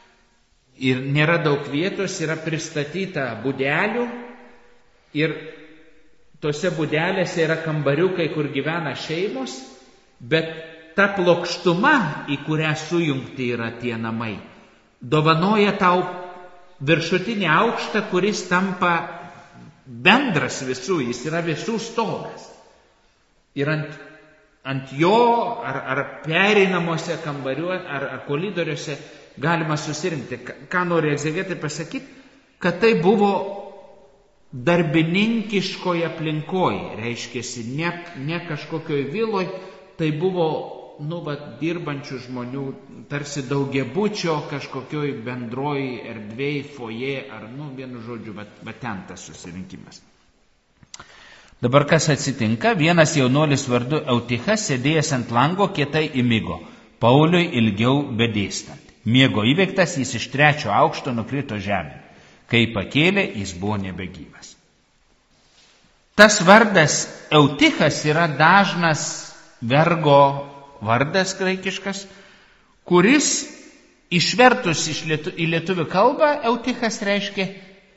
ir nėra daug vietos, yra pristatyta budelių, ir tose budelėse yra kambariukai, kur gyvena šeimos, bet ta plokštuma, į kurią sujungti yra tie namai, dovanoja tau viršutinį aukštą, kuris tampa bendras visų, jis yra visų stogas. Ir ant, ant jo ar, ar pereinamuose kambariuose, ar, ar koridoriuose galima susirinkti. Ką nori egzegetai pasakyti? Kad tai buvo darbininkiškoje aplinkoje, reiškiasi, ne, ne kažkokioj viloj, tai buvo nu, va, dirbančių žmonių, tarsi daugiabučio kažkokioj bendroj erdvėj, foje, ar, nu, vienu žodžiu, va, va ten tas susirinkimas. Dabar kas atsitinka? Vienas jaunuolis vardu Eutichas, sėdėjęs ant lango, kietai įmigo, Pauliui ilgiau bedėstant. Miego įveiktas, jis iš trečio aukšto nukrito žemė. Kai pakėlė, jis buvo nebegyvas. Tas vardas Eutichas yra dažnas vergo vardas graikiškas, kuris išvertus iš lietu, į lietuvių kalbą Eutichas reiškia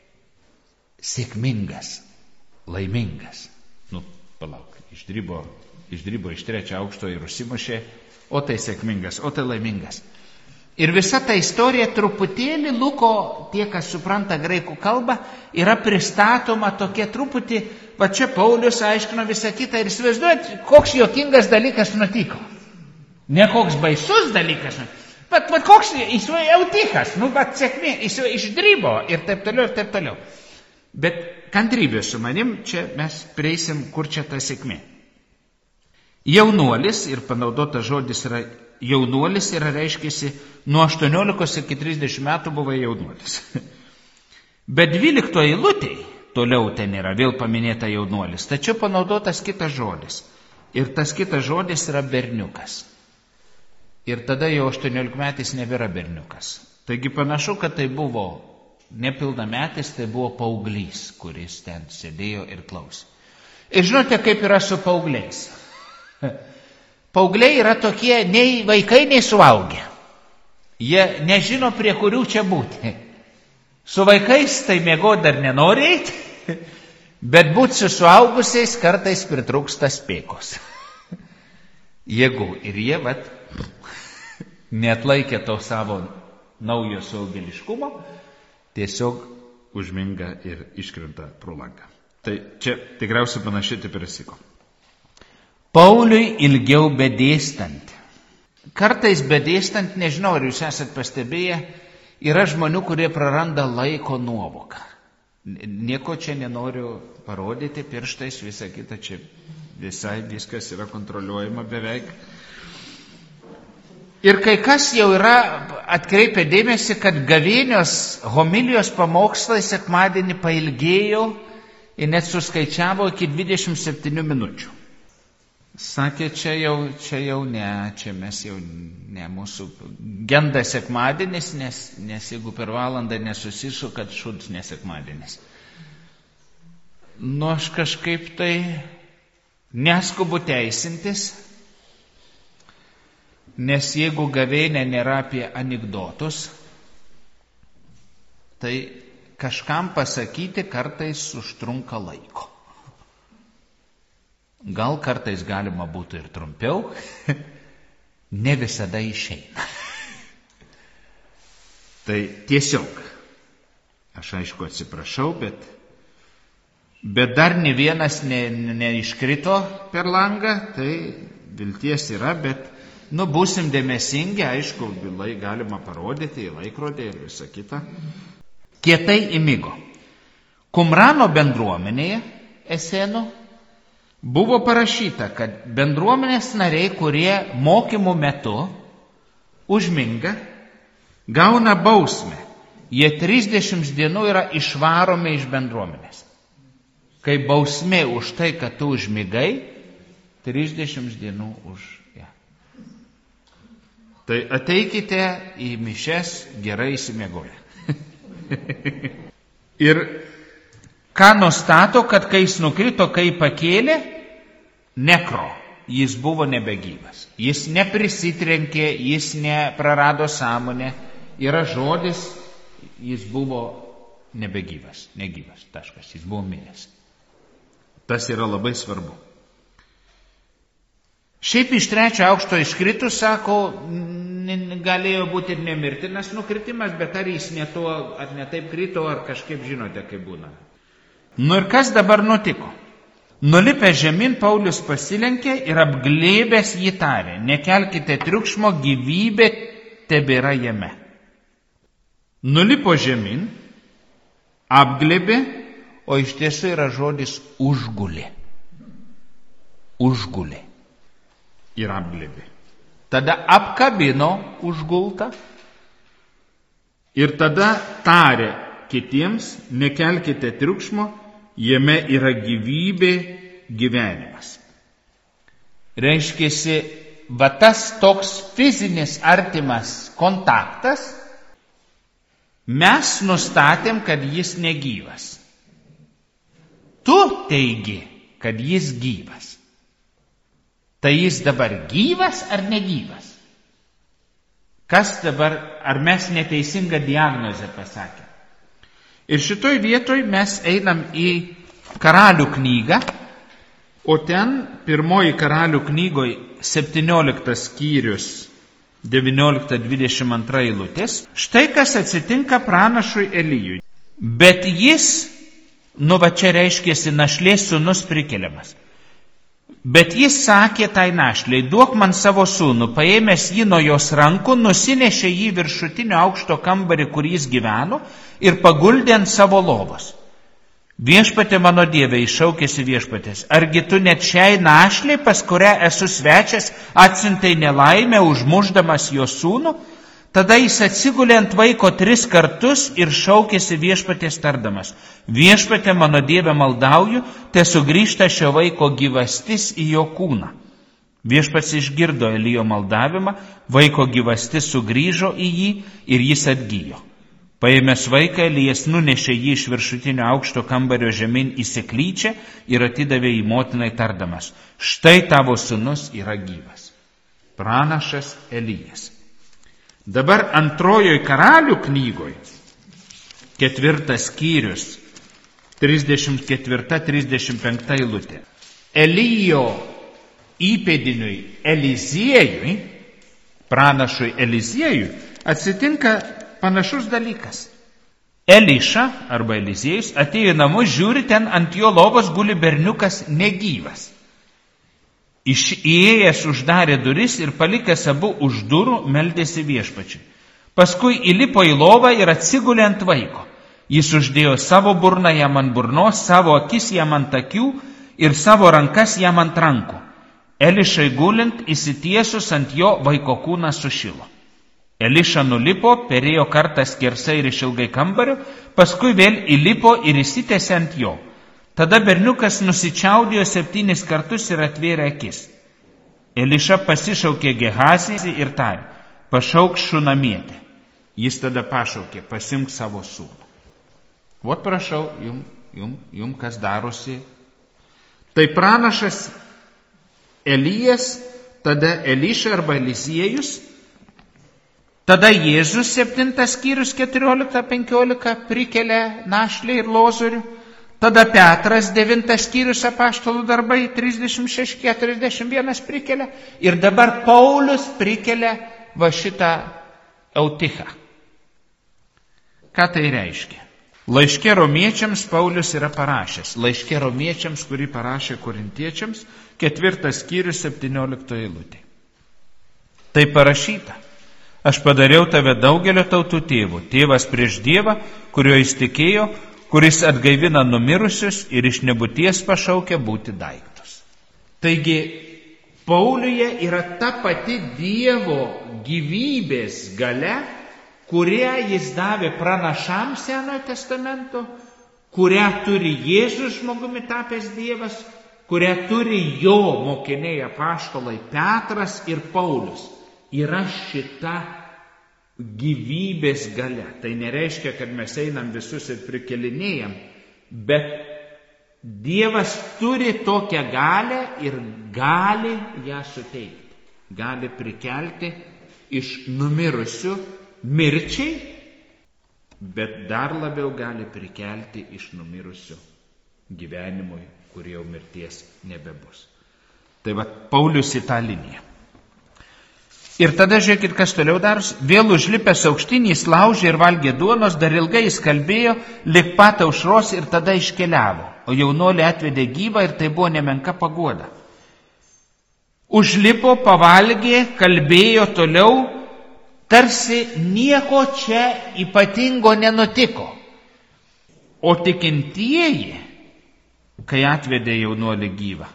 sėkmingas, laimingas. Nu, palauk, išdrybo, išdrybo iš trečio aukšto ir užsimušė, o tai sėkmingas, o tai laimingas. Ir visa ta istorija truputėlį Luko, tie, kas supranta graikų kalbą, yra pristatoma tokia truputį, va čia Paulius aiškino visą kitą ir įsivaizduojat, koks juokingas dalykas nutiko. Ne koks baisus dalykas, bet, bet koks jis Eutichas, nu, bet sėkmė, jis išdrybo ir taip toliau, ir taip toliau. Bet kantrybė su manim, čia mes prieisim, kur čia ta sėkmė. Jaunuolis, ir panaudotas žodis yra jaunuolis, yra reiškiasi, nuo aštuoniolikos iki trisdešimt metų buvo jaunuolis. Bet dvyliktoji eilutėj, toliau ten yra vėl paminėta jaunuolis, tačiau panaudotas kitas žodis. Ir tas kitas žodis yra berniukas. Ir tada jau aštuoniolikmetis nebėra berniukas. Taigi panašu, kad tai buvo nepilnametis, tai buvo paauglys, kuris ten sėdėjo ir klausė. Ir žinote, kaip yra su paaugliais. Paaugliai yra tokie nei vaikai, nei suaugę. Jie nežino, prie kurių čia būti. Su vaikais tai miegot dar nenori eiti, bet būt su suaugusiais kartais pritrūksta spėkos. Jėgų. Ir jie, vat, neatlaikė to savo naujo suaugėliškumo, tiesiog užminga ir iškrenta pro langą. Tai čia tikriausiai panašiai taip ir atsitiko. Pauliui ilgiau bedėstant. Kartais bedėstant, nežinau, ar jūs esat pastebėję, yra žmonių, kurie praranda laiko nuovoką. Nieko čia nenoriu parodyti, pirštais visą kitą, čia visai viskas yra kontroliuojama beveik. Ir kai kas jau yra atkreipę dėmesį, kad gavėnios homilijos pamokslai sekmadienį pailgėjo ir net suskaičiavo iki dvidešimt septynių minučių. Sakė, čia jau, čia jau ne, čia mes jau ne mūsų genda sekmadienis, nes, nes jeigu per valandą nesusisukat, šuds nesekmadienis. Nu, aš kažkaip tai neskubu teisintis, nes jeigu gavėnė nėra apie anekdotus, tai kažkam pasakyti kartais užtrunka laiko. Gal kartais galima būtų ir trumpiau, ne visada išeina. Tai tiesiog, aš aišku atsiprašau, bet, bet dar ne vienas ne, neiškrito per langą, tai vilties yra, bet nu, būsim dėmesingi, aišku, lai galima parodyti į laikrodį ir visą kitą. Kietai įmigo. Kumrano bendruomenėje, Eseno, buvo parašyta, kad bendruomenės nariai, kurie mokymų metu užminga, gauna bausmę. Jie trisdešimt dienų yra išvaromi iš bendruomenės. Kai bausmė už tai, kad tu užmigai, trisdešimt dienų už ją. Tai ateikite į mišes gerai įsimiegoję. Ir ką nustato, kad kai jis nukrito, kai pakėlė, nekro, jis buvo nebegyvas. Jis neprisitrenkė, jis neprarado sąmonę. Yra žodis, jis buvo nebegyvas, negyvas, taškas, jis buvo miręs. Tas yra labai svarbu. Šiaip iš trečio aukšto iškritus, sako, galėjo būti ir nemirtinas nukritimas, bet ar jis ne to, ar ne taip krito, ar kažkaip žinote, kaip būna. Nu ir kas dabar nutiko? Nulipęs žemyn, Paulius pasilenkė ir apglėbęs jį tarė, nekelkite triukšmo, gyvybė tebėra jame. Nulipo žemyn, apglėbė, o iš tiesų yra žodis užgulė. Užgulė. Ir apglėbė. Tada apkabino užgultą ir tada tarė kitiems, nekelkite triukšmo, jame yra gyvybė, gyvenimas. Reiškiasi, va tas toks fizinis artimas kontaktas, mes nustatėm, kad jis negyvas. Tu teigi, kad jis gyvas. Tai jis dabar gyvas ar negyvas? Kas dabar, ar mes neteisingą diagnozę pasakėm? Ir šitoj vietoj mes einam į Karalių knygą, o ten pirmoji Karalių knygoje septynioliktas skyrius, devyniolikta dvidešimt antra eilutės. Štai kas atsitinka pranašui Elijui. Bet jis, nu va čia reiškėsi našlės sūnus prikeliamas. Bet jis sakė tai našliai, duok man savo sūnų, paėmęs jį nuo jos rankų, nusinešė jį viršutinio aukšto kambarį, kur jis gyveno, ir paguldė ant savo lovos. Viešpatė mano Dieve, iššaukėsi viešpatės, argi tu net šiai našliai, pas kurią esu svečias, atsiuntai nelaimę, užmušdamas jo sūnų? Tada jis atsigulė ant vaiko tris kartus ir šaukėsi viešpatės tardamas. Viešpatė mano Dieve, maldauju, te sugrįžta šio vaiko gyvastis į jo kūną. Viešpats išgirdo Elijo maldavimą, vaiko gyvastis sugrįžo į jį ir jis atgijo. Paėmęs vaiką, Elijas nunešė jį iš viršutinio aukšto kambario žemyn į seklyčią ir atidavė į motinai tardamas. Štai tavo sūnus yra gyvas. Pranašas Elijas. Dabar antrojoj Karalių knygoj, ketvirtas skyrius, trisdešimt ketvirta trisdešimt penkta eilutė. Elijo įpėdiniui Eliziejui, pranašui Eliziejui, atsitinka panašus dalykas. Eliša arba Eliziejus atėjo į namus, žiūri, ten ant jo lovos guli berniukas negyvas. Iš įėjęs uždarė duris ir palikęs abu už durų meldėsi viešpačiui. Paskui įlipo į lovą ir atsigulė ant vaiko. Jis uždėjo savo burną jam ant burnos, savo akis jam ant akių ir savo rankas jam ant rankų. Elišai gulint, įsitiesus ant jo, vaiko kūnas sušilo. Eliša nulipo, perėjo kartą skersai ir išilgai kambario, paskui vėl įlipo ir įsitėsi ant jo. Tada berniukas nusičiaudėjo septynis kartus ir atvėrė akis. Eliša pasišaukė Gehazį ir tarė, pašauk šunamietę. Jis tada pašaukė, pasimk savo sūnų. Vot prašau, jum, jum, jum kas darosi. Tai pranašas Elijas, tada Eliša arba Eliziejus, tada Jėzus septintas skyrius keturiolika penkiolika prikelia našlį ir lozorių, tada Petras devintas skyrius apaštalų darbai trisdešimt šeši keturiasdešimt vienas prikelia ir dabar Paulius prikelia va šitą Eutichą. Ką tai reiškia? Laiške romiečiams Paulius yra parašęs, laiške romiečiams, kurį parašė korintiečiams, ketvirtas skyrius septyniolikta eilutė. Tai parašyta. Aš padariau tave daugelio tautų tėvų, tėvas prieš Dievą, kurio jis tikėjo, kuris atgaivina numirusius ir iš nebūties pašaukia būti daiktus. Taigi, Pauliuje yra ta pati Dievo gyvybės galia, kurią jis davė pranašams Senojo testamento, kurią turi Jėzus žmogumi tapęs Dievas, kurią turi jo mokiniai apaštalai Petras ir Paulius. Yra šita gyvybės galia. Tai nereiškia, kad mes einam visus ir prikelinėjam, bet Dievas turi tokią galią ir gali ją suteikti. Gali prikelti iš numirusių mirčiai, bet dar labiau gali prikelti iš numirusių gyvenimui, kur jau mirties nebebus. Tai va, Paulius į tą liniją. Ir tada žiūrėkit, kas toliau darosi. Vėl užlipęs aukštyn, jis laužė ir valgė duonos, dar ilgai jis kalbėjo, lik pat aušros ir tada iškeliavo. O jaunuolį atvedė gyvą ir tai buvo nemenka paguoda. Užlipo, pavalgė, kalbėjo toliau, tarsi nieko čia ypatingo nenutiko. O tikintieji, kai atvedė jaunuolį gyvą,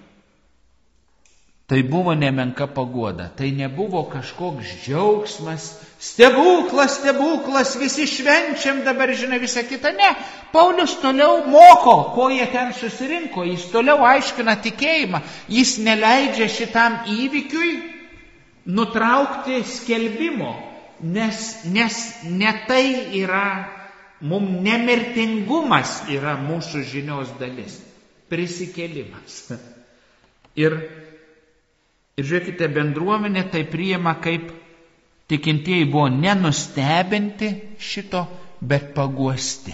tai buvo nemenka paguoda, tai nebuvo kažkoks džiaugsmas, stebuklas, stebuklas, visi švenčiam dabar, žinai, visą kitą. Ne, Paulius toliau moko, ko jie ten susirinko, jis toliau aiškina tikėjimą, jis neleidžia šitam įvykiui nutraukti skelbimo, nes, nes ne tai yra, mums nemirtingumas yra mūsų žinios dalis, prisikėlimas. Ir Ir žiūrėkite, bendruomenė tai priima, kaip tikintieji buvo nenustebinti šito, bet paguosti.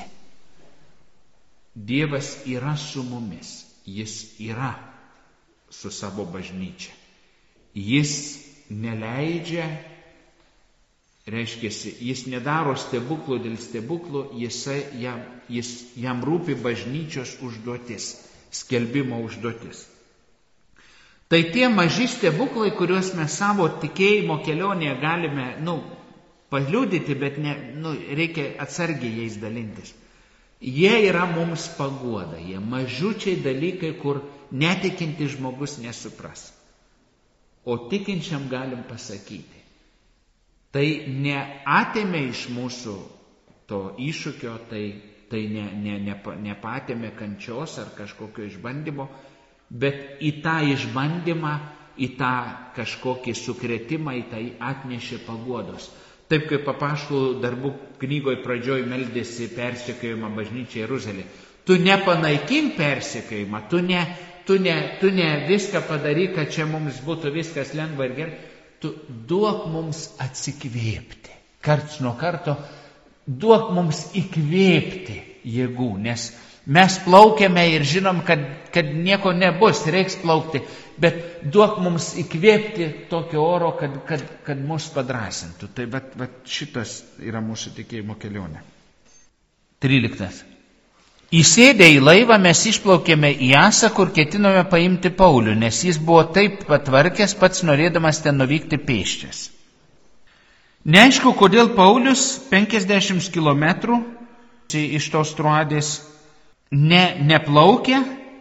Dievas yra su mumis, jis yra su savo bažnyčia. Jis neleidžia, reiškia, jis nedaro stebuklų dėl stebuklų, jis, jam, jis, jam rūpi bažnyčios užduotis, skelbimo užduotis. Tai tie maži stebuklai, kuriuos mes savo tikėjimo kelionėje galime, nu, paliudyti, bet ne, nu, reikia atsargiai jais dalintis. Jie yra mums paguoda, jie mažučiai dalykai, kur netikinti žmogus nesupras. O tikinčiam galim pasakyti. Tai neatėmė iš mūsų to iššūkio, tai, tai ne, ne, ne, nepatėmė kančios ar kažkokio išbandymo, bet į tą išbandymą, į tą kažkokį sukrėtimą, į tai atnešė paguodos. Taip kaip apaštalų darbų knygoje pradžioj meldėsi persekiojimą bažnyčią Jeruzalė. Tu nepanaikink persekiojimą, tu ne, tu, ne, tu ne viską padaryk, kad čia mums būtų viskas lengva ir gerai. Tu duok mums atsikvėpti. Karts nuo karto duok mums įkvėpti jėgų, nes mes plaukiame ir žinom, kad, kad nieko nebus, reiks plaukti, bet duok mums įkvėpti tokio oro, kad, kad, kad mus padrasintų. Tai bet, bet šitas yra mūsų tikėjimo kelionė. tryliktas. Įsėdę į laivą mes išplaukėme į Asą, kur ketinome paimti Paulių, nes jis buvo taip patvarkęs, pats norėdamas ten nuvykti pėsčias. Neaišku, kodėl Paulius penkiasdešimt kilometrų iš tos Troadės ne, neplaukė,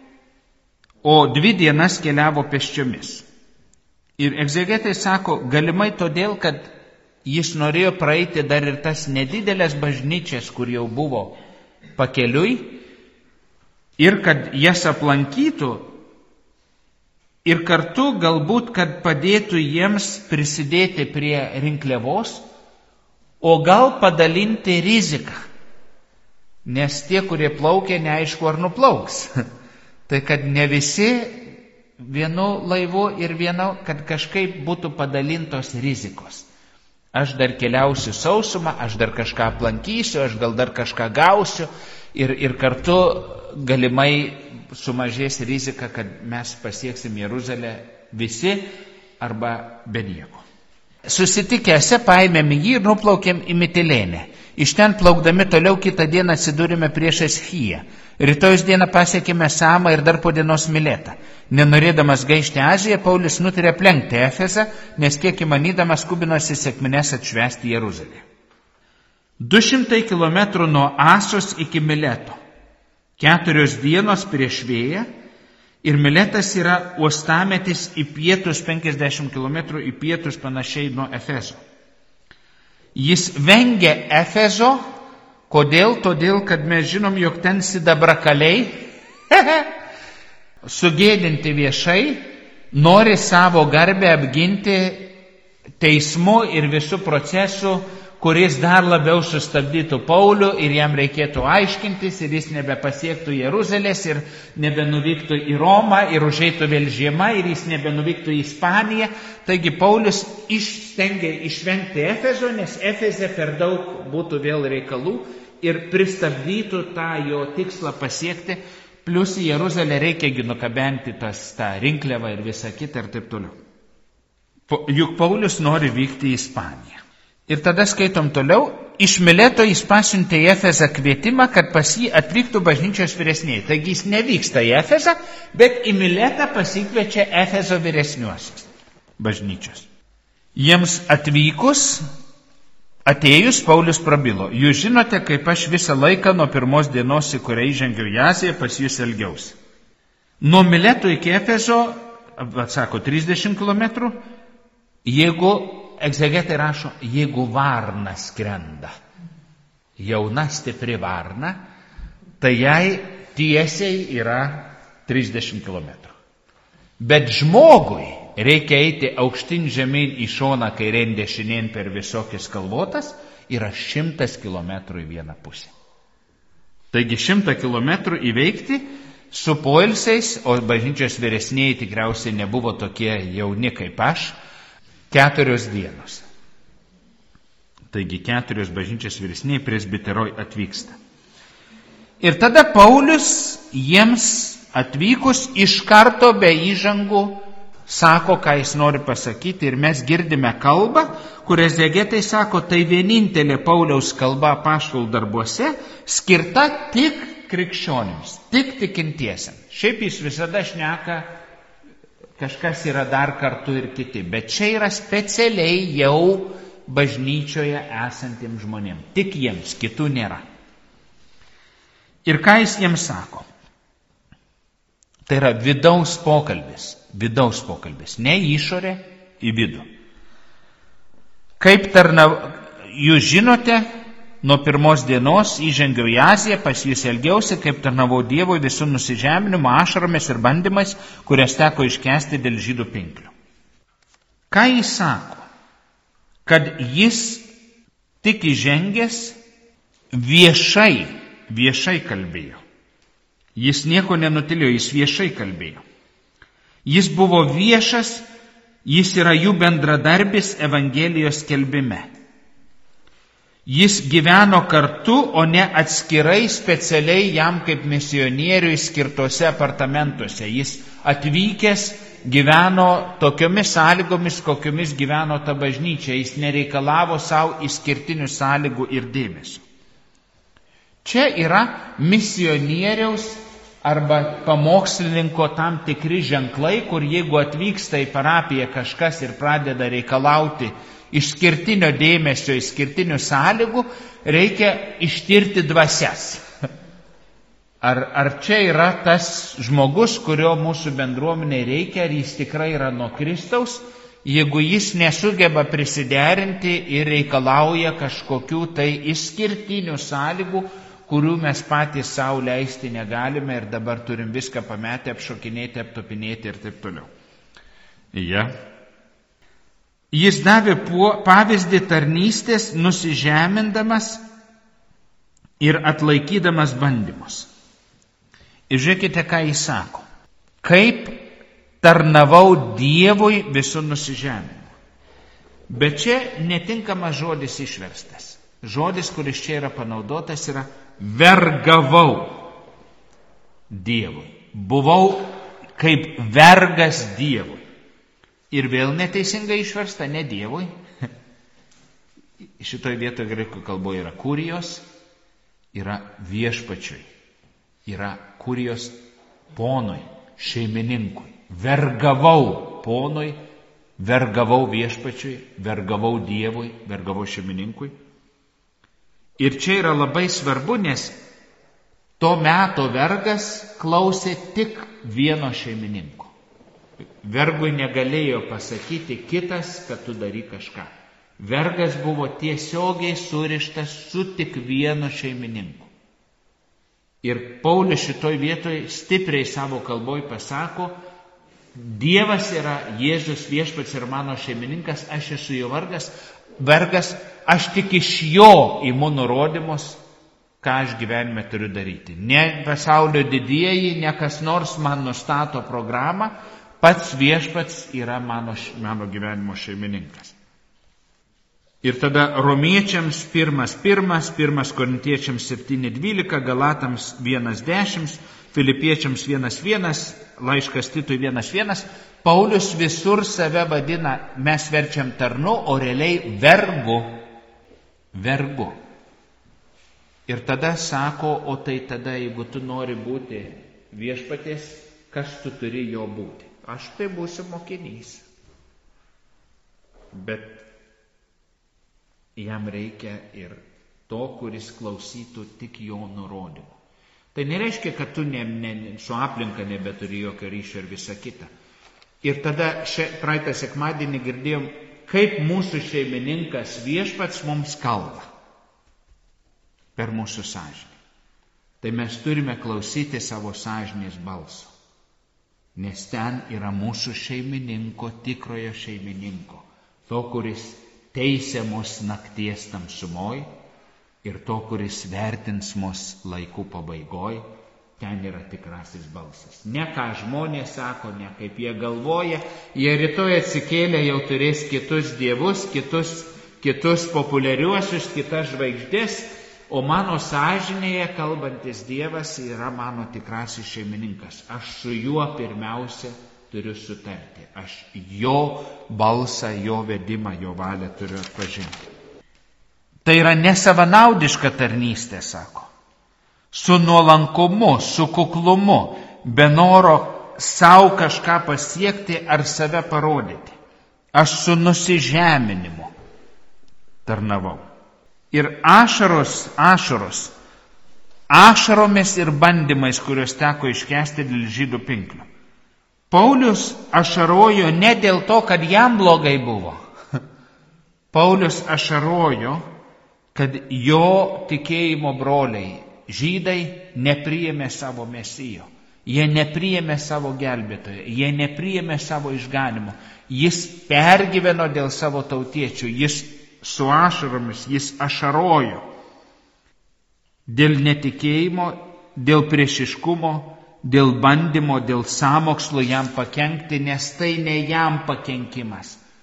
o dvi dienas keliavo pėsčiomis. Ir egzegetai sako, galimai todėl, kad jis norėjo praeiti dar ir tas nedidelės bažnyčias, kur jau buvo pakeliui, ir kad jas aplankytų, ir kartu galbūt, kad padėtų jiems prisidėti prie rinkliavos, o gal padalinti riziką. Nes tie, kurie plaukia, neaišku, ar nuplauks. Tai kad ne visi vienu laivu ir vienu, kad kažkaip būtų padalintos rizikos. Aš dar keliausiu sausumą, aš dar kažką aplankysiu, aš gal dar kažką gausiu ir, ir kartu galimai sumažės rizika, kad mes pasieksim Jeruzalę visi arba be nieko. Susitikęse paėmėm jį ir nuplaukėm į Mitilėnę. Iš ten plaukdami toliau kitą dieną atsidūrėme priešais Chiją. Rytojus dieną pasiekėme Samą ir dar po dienos Miletą. Nenorėdamas gaišti Aziją, Paulius nutarė aplenkti Efezą, nes kiek įmanydamas skubinosi sekmines atšvęsti Jeruzalę. Du šimtai kilometrų nuo Asos iki Mileto. Keturios dienos prieš vėją. Ir Miletas yra uostametis į pietus, penkiasdešimt kilometrų į pietus panašiai nuo Efezo. Jis vengia Efezo, kodėl? Todėl, kad mes žinom, jog ten sidabrakaliai sugėdinti viešai, nori savo garbę apginti teismu ir visų procesų, kuris dar labiau sustabdytų Paulių ir jam reikėtų aiškintis ir jis nebepasiektų Jeruzalės ir nebenuvyktų į Romą ir užeitų vėl žiema ir jis nebenuvyktų į Ispaniją. Taigi Paulius išstengė išvengti Efezo, nes Efeze per daug būtų vėl reikalų ir pristabdytų tą jo tikslą pasiekti, plus į Jeruzalę reikiagi nukabenti tas, tą rinkliavą ir visą kitą ir taip toliau. Juk Paulius nori vykti į Ispaniją. Ir tada skaitom toliau, iš Mileto jis pasiuntė į Efezą kvietimą, kad pas jį atvyktų bažnyčios vyresniai. Taigi jis nevyksta į Efezą, bet į Miletą pasikviečia Efezo vyresniuosius bažnyčios. Jiems atvykus, atėjus, Paulius prabilo. Jūs žinote, kaip aš visą laiką nuo pirmos dienos, į kurią įžengiau į Aziją, pas jūs elgiausi. Nuo Mileto iki Efezo, atsako, trisdešimt kilometrų, jeigu egzegetai rašo, jeigu varna skrenda, jauna stipri varna, tai jai tiesiai yra trisdešimt kilometrų. Bet žmogui reikia eiti aukštin žemyn į šoną, kairėn dešinėn per visokias kalvotas, yra šimtas kilometrų į vieną pusę. Taigi šimtą kilometrų įveikti su poilsiais, o bažnyčios vyresniai tikriausiai nebuvo tokie jauni kaip aš, keturios dienos. Taigi keturios bažnyčios vyresniai presbiteroj atvyksta. Ir tada Paulius jiems atvykus iš karto be įžangų sako, ką jis nori pasakyti, ir mes girdime kalbą, kurias egzegetai sako, tai vienintelė Pauliaus kalba apaštalų darbuose, skirta tik krikščionims, tik tikintiesiams. Šiaip jis visada šneka, kažkas yra dar kartu ir kiti, bet čia yra specialiai jau bažnyčioje esantiems žmonėms. Tik jiems, kitų nėra. Ir ką jis jiems sako? Tai yra vidaus pokalbis, vidaus pokalbis, ne išorė į vidų. Kaip tarnav... Jūs žinote, nuo pirmos dienos įžengiau į Aziją, pas jūs elgiausi, kaip tarnavau Dievui visų nusižeminimu, ašaromis ir bandymais, kurias teko iškęsti dėl žydų pinklių. Ką jis sako? Kad jis tik įžengęs viešai, viešai kalbėjo. Jis nieko nenutilėjo, jis viešai kalbėjo. Jis buvo viešas, jis yra jų bendradarbis Evangelijos skelbime. Jis gyveno kartu, o ne atskirai specialiai jam kaip misionieriui skirtose apartamentuose. Jis atvykęs gyveno tokiomis sąlygomis, kokiomis gyveno ta bažnyčia. Jis nereikalavo savo išskirtinių sąlygų ir dėmesio. Čia yra misionieriaus arba pamokslininko tam tikri ženklai, kur jeigu atvyksta į parapiją kažkas ir pradeda reikalauti išskirtinio dėmesio, išskirtinių sąlygų, reikia ištirti dvasias. Ar, ar čia yra tas žmogus, kurio mūsų bendruomeniai reikia, ar jis tikrai yra nuo Kristaus, jeigu jis nesugeba prisiderinti ir reikalauja kažkokių tai išskirtinių sąlygų, kurių mes patys savo leisti negalime ir dabar turim viską pametę, apšokinėti, aptopinėti ir taip toliau. Ja. Jis davė pavyzdį tarnystės, nusižemindamas ir atlaikydamas bandymus. Ir žiūrėkite, ką jis sako. Kaip tarnavau Dievui visų nusižeminimu. Bet čia netinkamas žodis išverstas. Žodis, kuris čia yra panaudotas, yra vergavau Dievui. Buvau kaip vergas Dievui. Ir vėl neteisingai išversta, ne Dievui. Šitoje vietoje graikų kalboje yra kurijos, yra viešpačiui, yra kurijos ponui, šeimininkui. Vergavau ponui, vergavau viešpačiui, vergavau Dievui, vergavau šeimininkui. Ir čia yra labai svarbu, nes to meto vergas klausė tik vieno šeimininko. Vergui negalėjo pasakyti kitas, kad tu daryk kažką. Vergas buvo tiesiogiai surištas su tik vienu šeimininku. Ir Paulius šitoj vietoje stipriai savo kalboj pasako, Dievas yra Jėzus viešpats ir mano šeimininkas, aš esu jo vargas, vergas, aš tik iš jo imu nurodymus, ką aš gyvenime turiu daryti. Ne pasaulio didieji, ne kas nors man nustato programą, pats viešpats yra mano, mano gyvenimo šeimininkas. Ir tada romiečiams pirmas pirmas, pirmas korintiečiams septyni dvylika, galatams vienas dešimt, filipiečiams vienas vienas, laiškas Titui vienas vienas, Paulius visur save vadina, mes verčiam tarnu, o realiai vergu. Vergu. Ir tada sako, o tai tada, jeigu tu nori būti viešpaties, kas tu turi jo būti? Aš tai būsiu mokinys. Bet jam reikia ir to, kuris klausytų tik jo nurodymų. Tai nereiškia, kad tu ne, ne, su aplinka nebeturi jokio ryšio ir visa kita. Ir tada šia, praeitą sekmadienį girdėjom, kaip mūsų šeimininkas viešpats mums kalba per mūsų sąžinę. Tai mes turime klausyti savo sąžinės balso. Nes ten yra mūsų šeimininko, tikrojo šeimininko. To, kuris teisia mus nakties tamsumoj ir to, kuris vertins mus laikų pabaigoj, ten yra tikrasis balsas. Ne ką žmonės sako, ne kaip jie galvoja, jie rytoj atsikėlę jau turės kitus dievus, kitus, kitus populiariuosius, kitas žvaigždės, o mano sąžinėje kalbantis Dievas yra mano tikrasis šeimininkas. Aš su juo pirmiausia turiu sutarti. Aš jo balsą, jo vedimą, jo valią turiu atpažinti. Tai yra nesavanaudiška tarnystė, sako. Su nuolankumu, su kuklumu, be noro savo kažką pasiekti ar save parodyti. Aš su nusižeminimu tarnavau. Ir ašaros, ašaros, ašaromis ir bandymais, kurios teko iškęsti dėl žydų pinklių. Paulius ašarojo ne dėl to, kad jam blogai buvo. Paulius ašarojo, kad jo tikėjimo broliai, žydai, nepriėmė savo mesijo. Jie nepriėmė savo gelbėtojo, jie nepriėmė savo išganimo. Jis pergyveno dėl savo tautiečių, jis su ašaromis, jis ašarojo dėl netikėjimo, dėl priešiškumo, dėl bandymo, dėl sąmokslo jam pakenkti, nes tai ne jam pakenkimas,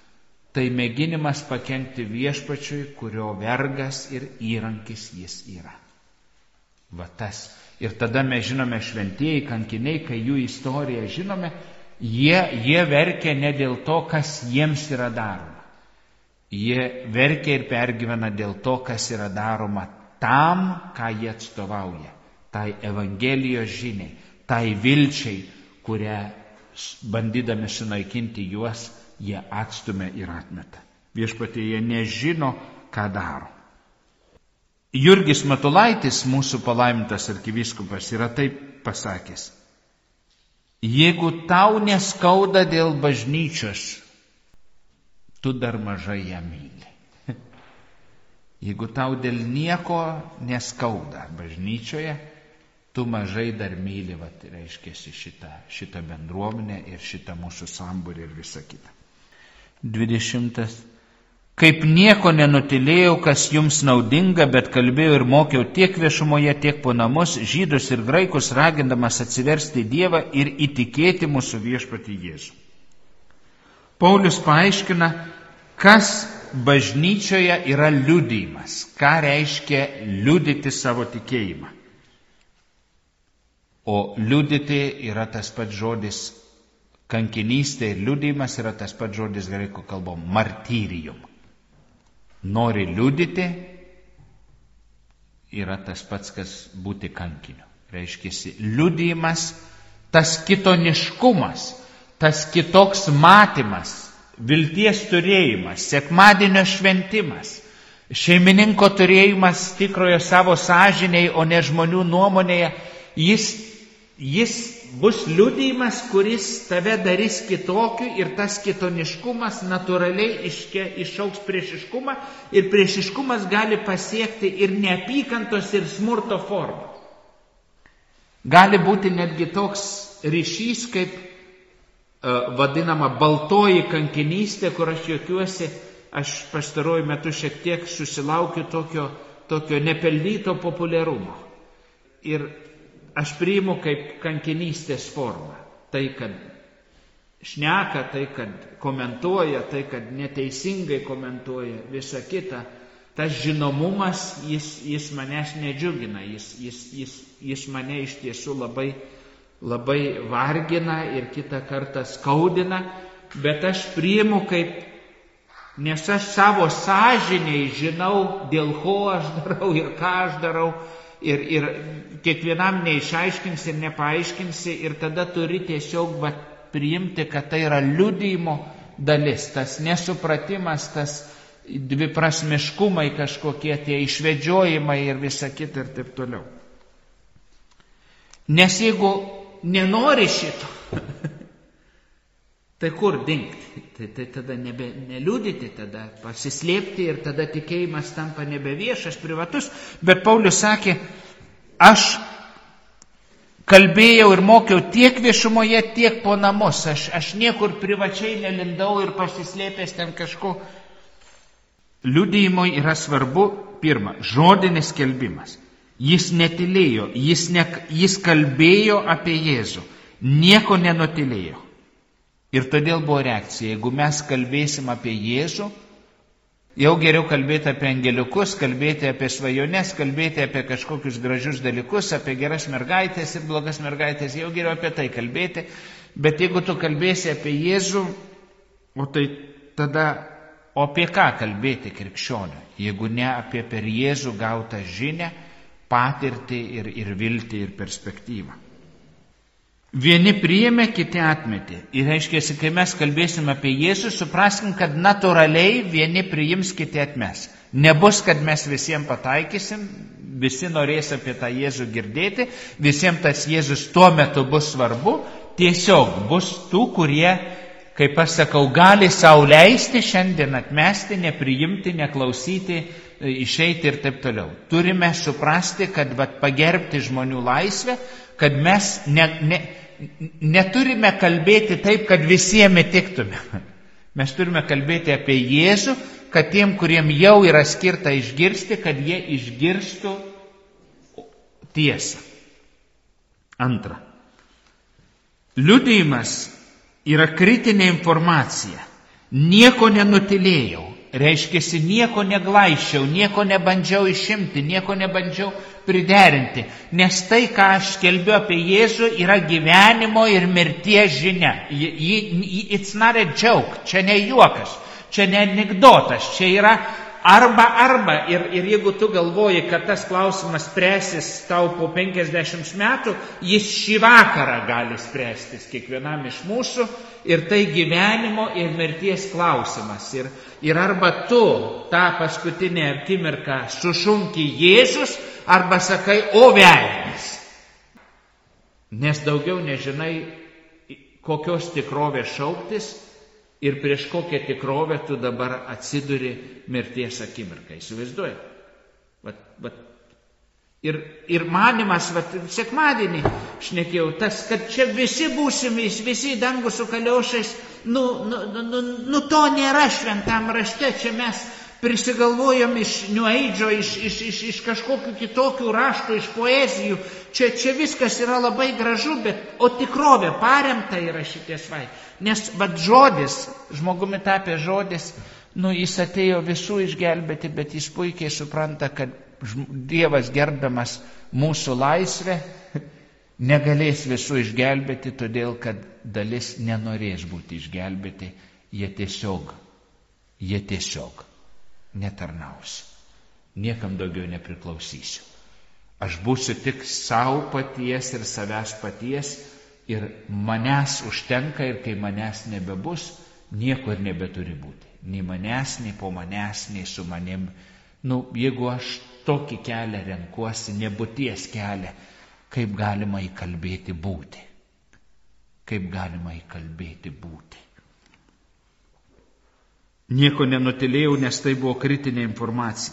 tai mėginimas pakenkti viešpačiui, kurio vergas ir įrankis jis yra. Va tas. Ir tada mes žinome šventieji kankiniai, kai jų istoriją žinome, jie, jie verkia ne dėl to, kas jiems yra daroma. Jie verkia ir pergyvena dėl to, kas yra daroma tam, ką jie atstovauja. Tai Evangelijos žiniai, tai vilčiai, kurią bandydami sunaikinti juos, jie atstumia ir atmeta. Viešpatie, jie nežino, ką daro. Jurgis Matulaitis, mūsų palaimintas arkivyskupas, yra taip pasakęs: jeigu tau neskauda dėl bažnyčios, tu dar mažai ją myli. Jeigu tau dėl nieko neskauda bažnyčioje, tu mažai dar myli, va, reiškia, šitą, šitą bendruomenę ir šitą mūsų sambūrį ir visą kitą. Dvidešimtas. Kaip nieko nenutilėjau, kas jums naudinga, bet kalbėjau ir mokiau tiek viešumoje, tiek po namus, žydus ir graikus, ragindamas atsiversti Dievą ir įtikėti mūsų viešpatį Jėzų. Paulius paaiškina, kas bažnyčioje yra liudijimas, ką reiškia liudyti savo tikėjimą. O liudyti yra tas pats žodis, kankinystė ir liudijimas yra tas pats žodis graikų kalbom, martyrium. Nori liudyti, yra tas pats, kas būti kankiniu. Reiškiasi, liudijimas, tas kitoniškumas, tas kitoks matymas, vilties turėjimas, sekmadienio šventimas, šeimininko turėjimas tikrojo savo sąžiniai, o ne žmonių nuomonėje, jis, jis bus liudijimas, kuris tave darys kitokiu ir tas kitoniškumas natūraliai iške, išaugs priešiškumą ir priešiškumas gali pasiekti ir neapykantos ir smurto formą. Gali būti netgi toks ryšys, kaip uh, vadinama baltoji kankinystė, kur aš juokiuosi, aš pastaruoju metu šiek tiek susilaukiu tokio, tokio nepelnyto populiarumo. Ir aš priimu kaip kankinystės formą. Tai, kad šneka, tai, kad komentuoja, tai, kad neteisingai komentuoja, visa kita. Tas žinomumas, jis, jis manęs nedžiugina, jis, jis, jis, jis mane iš tiesų labai, labai vargina ir kitą kartą skaudina, bet aš priimu kaip, nes aš savo sąžiniai žinau, dėl ko aš darau ir ką aš darau, ir, ir kiekvienam neišaiškinsi ir nepaaiškinsi, ir tada turi tiesiog va, priimti, kad tai yra liudijimo dalis, tas nesupratimas, tas dviprasmiškumai kažkokie, tie išvedžiojimai ir visa kita ir taip toliau. Nes jeigu nenori šito, tai kur dingti? Tai, tai tada nebe, neliudyti, tada pasislėpti ir tada tikėjimas tampa nebeviešas, privatus. Bet Paulius sakė, aš kalbėjau ir mokiau tiek viešumoje, tiek po namus. Aš, aš niekur privačiai nelindau ir pasislėpęs ten kažko. Liudijimui yra svarbu, pirma, žodinis skelbimas. Jis netilėjo, jis, ne, jis kalbėjo apie Jėzų, nieko nenutilėjo. Ir todėl buvo reakcija, jeigu mes kalbėsim apie Jėzų, jau geriau kalbėti apie angeliukus, kalbėti apie svajones, kalbėti apie kažkokius gražius dalykus, apie geras mergaitės ir blogas mergaitės, jau geriau apie tai kalbėti. Bet jeigu tu kalbėsi apie Jėzų, o tai tada, o apie ką kalbėti krikščioniui, jeigu ne apie per Jėzų gautą žinią, patirtį ir, ir viltį ir perspektyvą. Vieni priėmė, kiti atmetė. Ir reiškia, kai mes kalbėsim apie Jėzų, supraskim, kad natūraliai vieni priims, kiti atmes. Nebus, kad mes visiems pataikysim, visi norės apie tą Jėzų girdėti, visiems tas Jėzus tuo metu bus svarbu, tiesiog bus tų, kurie, kaip aš sakau, gali sau leisti šiandien atmesti, nepriimti, neklausyti, išeiti ir taip toliau. Turime suprasti, kad vat, pagerbti žmonių laisvę, kad mes ne, ne, neturime kalbėti taip, kad visiems įtiktume. Mes turime kalbėti apie Jėzų, kad tiem, kuriem jau yra skirta išgirsti, kad jie išgirstų tiesą. Antra. Liudijimas yra kritinė informacija. Nieko nenutilėjau, reiškia, nieko neglaiščiau, nieko nebandžiau išimti, nieko nebandžiau priderinti, nes tai, ką aš skelbiu apie Jėzų, yra gyvenimo ir mirties žinia. It's not a joke, čia ne juokas, čia ne anekdotas, čia yra arba arba. Ir, ir jeigu tu galvoji, kad tas klausimas spręsis tau po penkiasdešimt metų, jis šį vakarą gali spręstis kiekvienam iš mūsų. Ir tai gyvenimo ir mirties klausimas. Ir, ir arba tu tą paskutinę akimirką sušunki Jėzus, arba sakai, o velnias. Nes daugiau nežinai, kokios tikrovės šauktis ir prieš kokią tikrovę tu dabar atsiduri mirties akimirką. Įsivaizduoji? Vat, vat. Ir, ir manimas, vat, sekmadienį šnekėjau, tas, kad čia visi būsim, visi dangų su kaliošais, nu, nu, nu, nu to nėra šventam rašte, čia mes prisigalvojom iš New Age, iš, iš, iš, iš kažkokių kitokių raštų, iš poezijų, čia, čia viskas yra labai gražu, bet, o tikrovė paremta yra šitie svai. Nes, bet žodis, žmogumi tapė žodis, nu, jis atėjo visų išgelbėti, bet jis puikiai supranta, kad Dievas gerbdamas mūsų laisvę negalės visų išgelbėti, todėl kad dalis nenorės būti išgelbėti, jie tiesiog, jie tiesiog netarnaus. Niekam daugiau nepriklausysiu. Aš būsiu tik savo paties ir savęs paties ir manęs užtenka ir kai manęs nebebus, nieko ir nebeturi būti. Nei manęs, nei po manęs, nei su manim. Nu, jeigu aš tokį kelią renkuosi, nebūties kelią, kaip galima įkalbėti būti. Kaip galima įkalbėti būti. Nieko nenutilėjau, nes tai buvo kritinė informacija.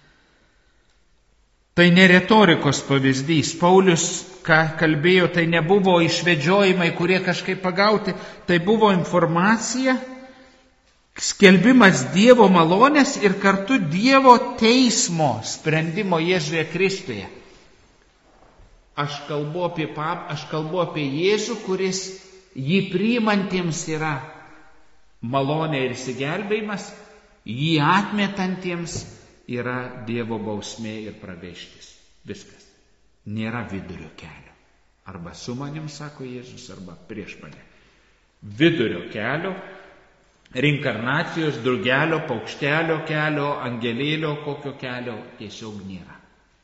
Tai ne retorikos pavyzdys. Paulius, ką kalbėjo, tai nebuvo išvedžiojimai, kurie kažkaip pagauti, tai buvo informacija, skelbimas Dievo malonės ir kartu Dievo teismo sprendimo Jėzuje Kristuje. Aš kalbu apie, aš kalbu apie Jėzų, kuris jį priimantiems yra malonė ir išsigelbėjimas, jį atmetantiems yra Dievo bausmė ir pragaištis. Viskas. Nėra vidurio kelio. Arba su manim, sako Jėzus, arba prieš mane. Vidurio kelio, reinkarnacijos, drugelio, paukštelio kelio, angelėlio kokio kelio tiesiog nėra.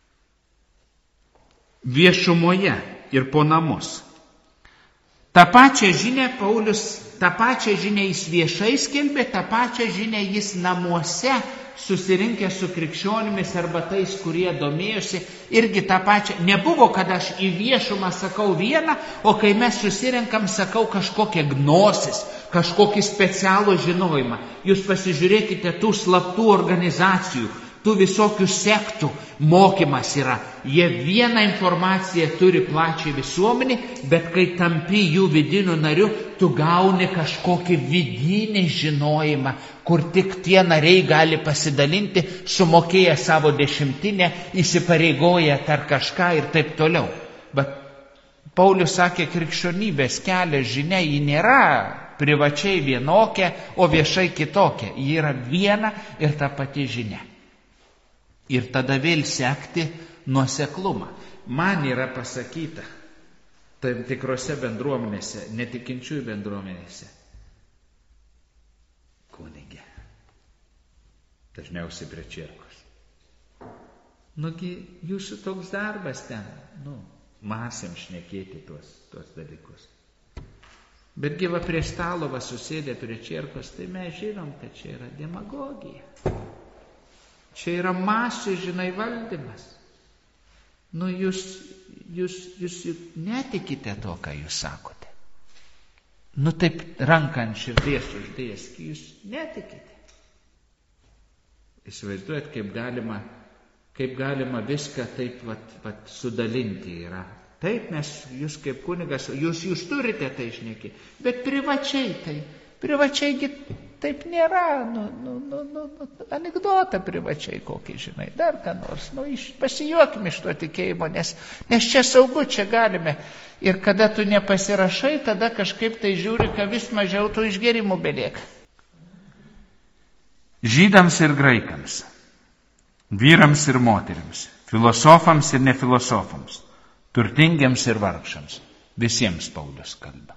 Viešumoje ir po namus. Ta pačią žinią Paulius, tą pačią žinią jis viešai skelbė, tą pačią žinią jis namuose susirinkę su krikščionimis arba tais, kurie domėjosi, irgi tą pačią. Nebuvo, kad aš į viešumą sakau vieną, o kai mes susirinkam, sakau kažkokią gnosis, kažkokį specialų žinojimą. Jūs pasižiūrėkite tų slaptų organizacijų, tų visokių sektų mokymas yra. Jie vieną informaciją turi plačiai visuomenį, bet kai tampi jų vidiniu nariu, tu gauni kažkokį vidinį žinojimą, kur tik tie nariai gali pasidalinti, sumokėję savo dešimtinę, įsipareigoję tar kažką ir taip toliau. Bet Paulius sakė, krikščionybės kelias žinia, ji nėra privačiai vienokia, o viešai kitokia. Ji yra viena ir ta pati žinia. Ir tada vėl sekti nuoseklumą. Man yra pasakyta tam tikrose bendruomenėse, netikinčiųjų bendruomenėse. Kunige, dažniausiai prie čierkos. Nugi, jūsų toks darbas ten, nu, masėm šnekėti tuos, tuos dalykus. Betgi va prie stalo va susėdė prie čierkos, tai mes žinom, kad čia yra demagogija. Čia yra masių, žinai, valdymas. Nu, jūs, jūs, jūs, jūs netikite to, ką jūs sakote. Nu, taip ranką ant širdies uždėjęs, jūs netikite. Įsivaizduojat, kaip galima, kaip galima viską taip vat, vat, sudalinti yra. Taip, mes, jūs kaip kunigas, jūs, jūs turite tai šnekėti, bet privačiai tai, privačiai taip nėra, nu, nu, nu, nu, anekdotą privačiai kokį, žinai, dar ką nors, nu, iš, pasijuokim iš to tikėjimo, nes, nes čia saugu, čia galime. Ir kada tu nepasirašai, tada kažkaip tai žiūri, kad vis mažiau tų išgerimų belieka. Žydams ir graikams, vyrams ir moteriams, filosofams ir nefilosofams, turtingiams ir vargšams. Visiems Paulius kalba.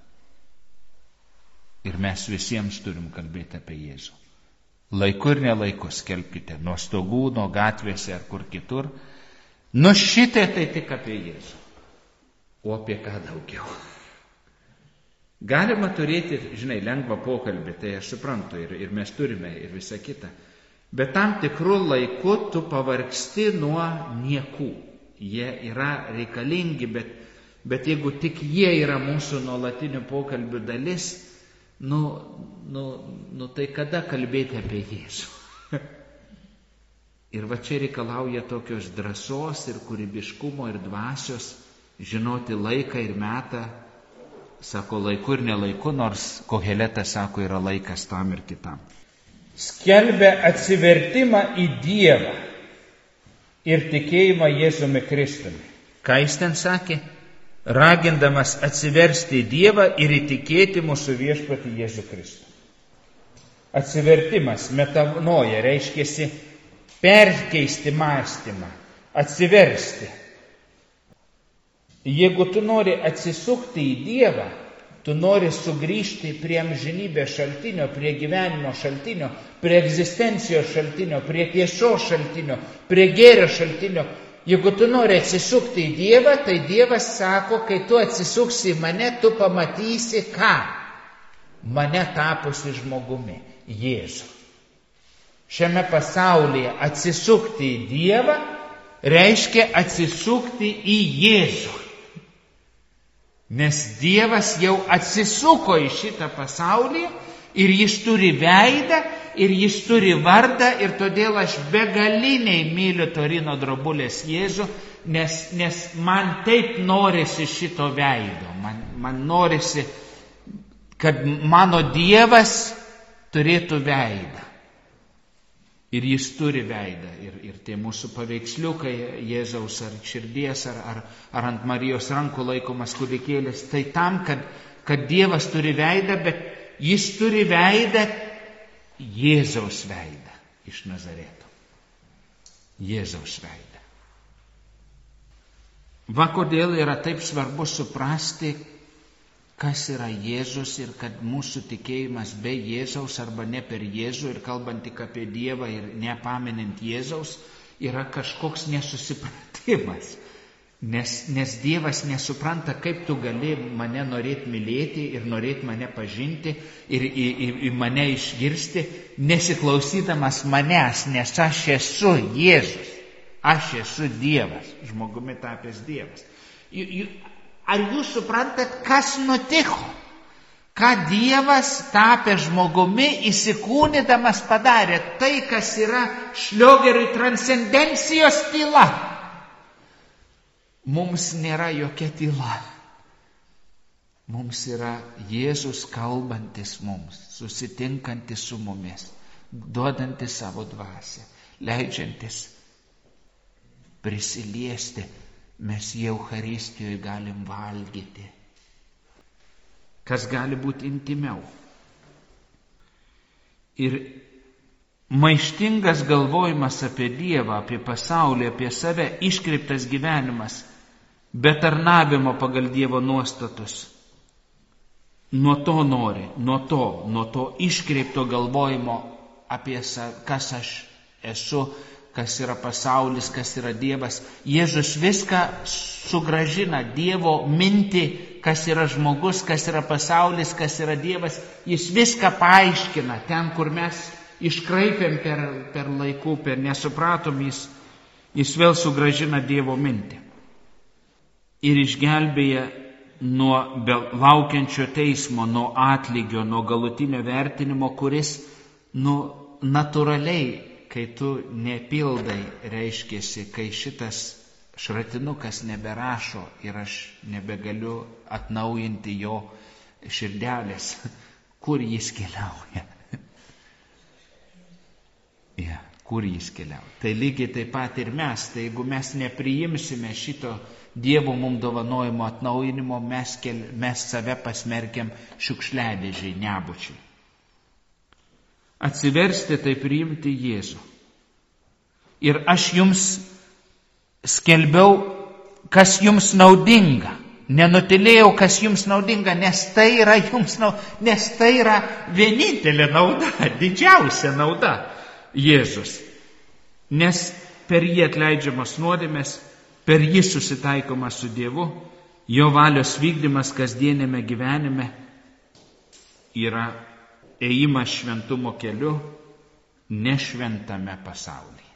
Ir mes visiems turim kalbėti apie Jėzų. Laiku ir nelaiku skelbkite, nuo stogų, nuo gatvėse ar kur kitur. Nu šitai tai tik apie Jėzų. O apie ką daugiau? Galima turėti, žinai, lengvą pokalbį, tai aš suprantu, ir, ir mes turime, ir visa kita. Bet tam tikrų laikų tu pavargsti nuo niekų. Jie yra reikalingi, bet, bet jeigu tik jie yra mūsų nuolatinių pokalbių dalis, nu, nu, nu tai kada kalbėti apie Jėzų? Ir va čia reikalauja tokios drąsos ir kūrybiškumo ir dvasios, žinoti laiką ir metą. Sako laiku ir nelaiku, nors Koheletas sako yra laikas tam ir kitam. Skelbia atsivertimą į Dievą ir tikėjimą Jėzumi Kristumi. Ką jis ten sakė? Ragindamas atsiversti į Dievą ir įtikėti mūsų viešpatį Jėzų Kristų. Atsivertimas, metanoja, reiškiasi perkeisti mąstymą, atsiversti. Jeigu tu nori atsisukti į Dievą, tu nori sugrįžti prie amžinybės šaltinio, prie gyvenimo šaltinio, prie egzistencijos šaltinio, prie tiesos šaltinio, prie gėrio šaltinio. Jeigu tu nori atsisukti į Dievą, tai Dievas sako, kai tu atsisuksi į mane, tu pamatysi ką? Mane tapusi žmogumi, Jėzų. Šiame pasaulyje atsisukti į Dievą reiškia atsisukti į Jėzų. Nes Dievas jau atsisuko į šitą pasaulį ir jis turi veidą ir jis turi vardą ir todėl aš begaliniai myliu Torino drobulės Jėzų, nes, nes man taip norisi šito veido. Man, man norisi, kad mano Dievas turėtų veidą. Ir jis turi veidą. Ir, ir tie mūsų paveiksliukai Jėzaus ar širdies, ar, ar, ar ant Marijos rankų laikomas kūdikėlis, tai tam, kad, kad Dievas turi veidą, bet jis turi veidą, Jėzaus veidą iš Nazareto. Jėzaus veidą. Va kodėl yra taip svarbu suprasti, kas yra Jėzus ir kad mūsų tikėjimas be Jėzaus arba ne per Jėzų ir kalbant tik apie Dievą ir nepaminint Jėzaus yra kažkoks nesusipratimas. Nes, nes Dievas nesupranta, kaip tu gali mane norėti mylėti ir norėti mane pažinti ir į, į, į mane išgirsti, nesiklausydamas manęs, nes aš esu Jėzus, aš esu Dievas, žmogumi tapęs Dievas. J, j, Ar jūs suprantat, kas nutiko? Ką Dievas tapęs žmogumi įsikūnydamas padarė? Tai, kas yra Šliogeriui transcendencijos tyla. Mums nėra jokia tyla. Mums yra Jėzus kalbantis mums, susitinkantis su mumis, duodantis savo dvasią, leidžiantis prisiliesti. Mes į Eucharistijoje galim valgyti. Kas gali būti intimiau? Ir maištingas galvojimas apie Dievą, apie pasaulį, apie save, iškreiptas gyvenimas, be tarnavimo pagal Dievo nuostatus. Nuo to nori, nuo to, nuo to iškreipto galvojimo apie save, kas aš esu, kas yra pasaulis, kas yra Dievas. Jėzus viską sugrąžina, Dievo mintį, kas yra žmogus, kas yra pasaulis, kas yra Dievas. Jis viską paaiškina ten, kur mes iškraipėm per, per laikų, per nesupratom, jis, jis vėl sugrąžina Dievo mintį. Ir išgelbėja nuo laukiančio teismo, nuo atlygio, nuo galutinio vertinimo, kuris nu, natūraliai, kai tu nepildai, reiškėsi, kai šitas šratinukas neberašo ir aš nebegaliu atnaujinti jo širdelės, kur jis keliauja. Ja, kur jis keliauja. Tai lygiai taip pat ir mes, tai jeigu mes nepriimsime šito Dievo mums dovanojimo atnaujinimo, mes, kel, mes save pasmerkiam šiukšliadėžiai, nebučiai. atsiversti, tai priimti Jėzų. Ir aš jums skelbiau, kas jums naudinga. Nenutilėjau, kas jums naudinga, nes tai yra jums naudinga, nes tai yra vienintelė nauda, didžiausia nauda Jėzus. Nes per jį atleidžiamas nuodėmės, per jį susitaikoma su Dievu, jo valios vykdymas kasdienėme gyvenime yra ėjimas šventumo keliu nešventame pasaulyje.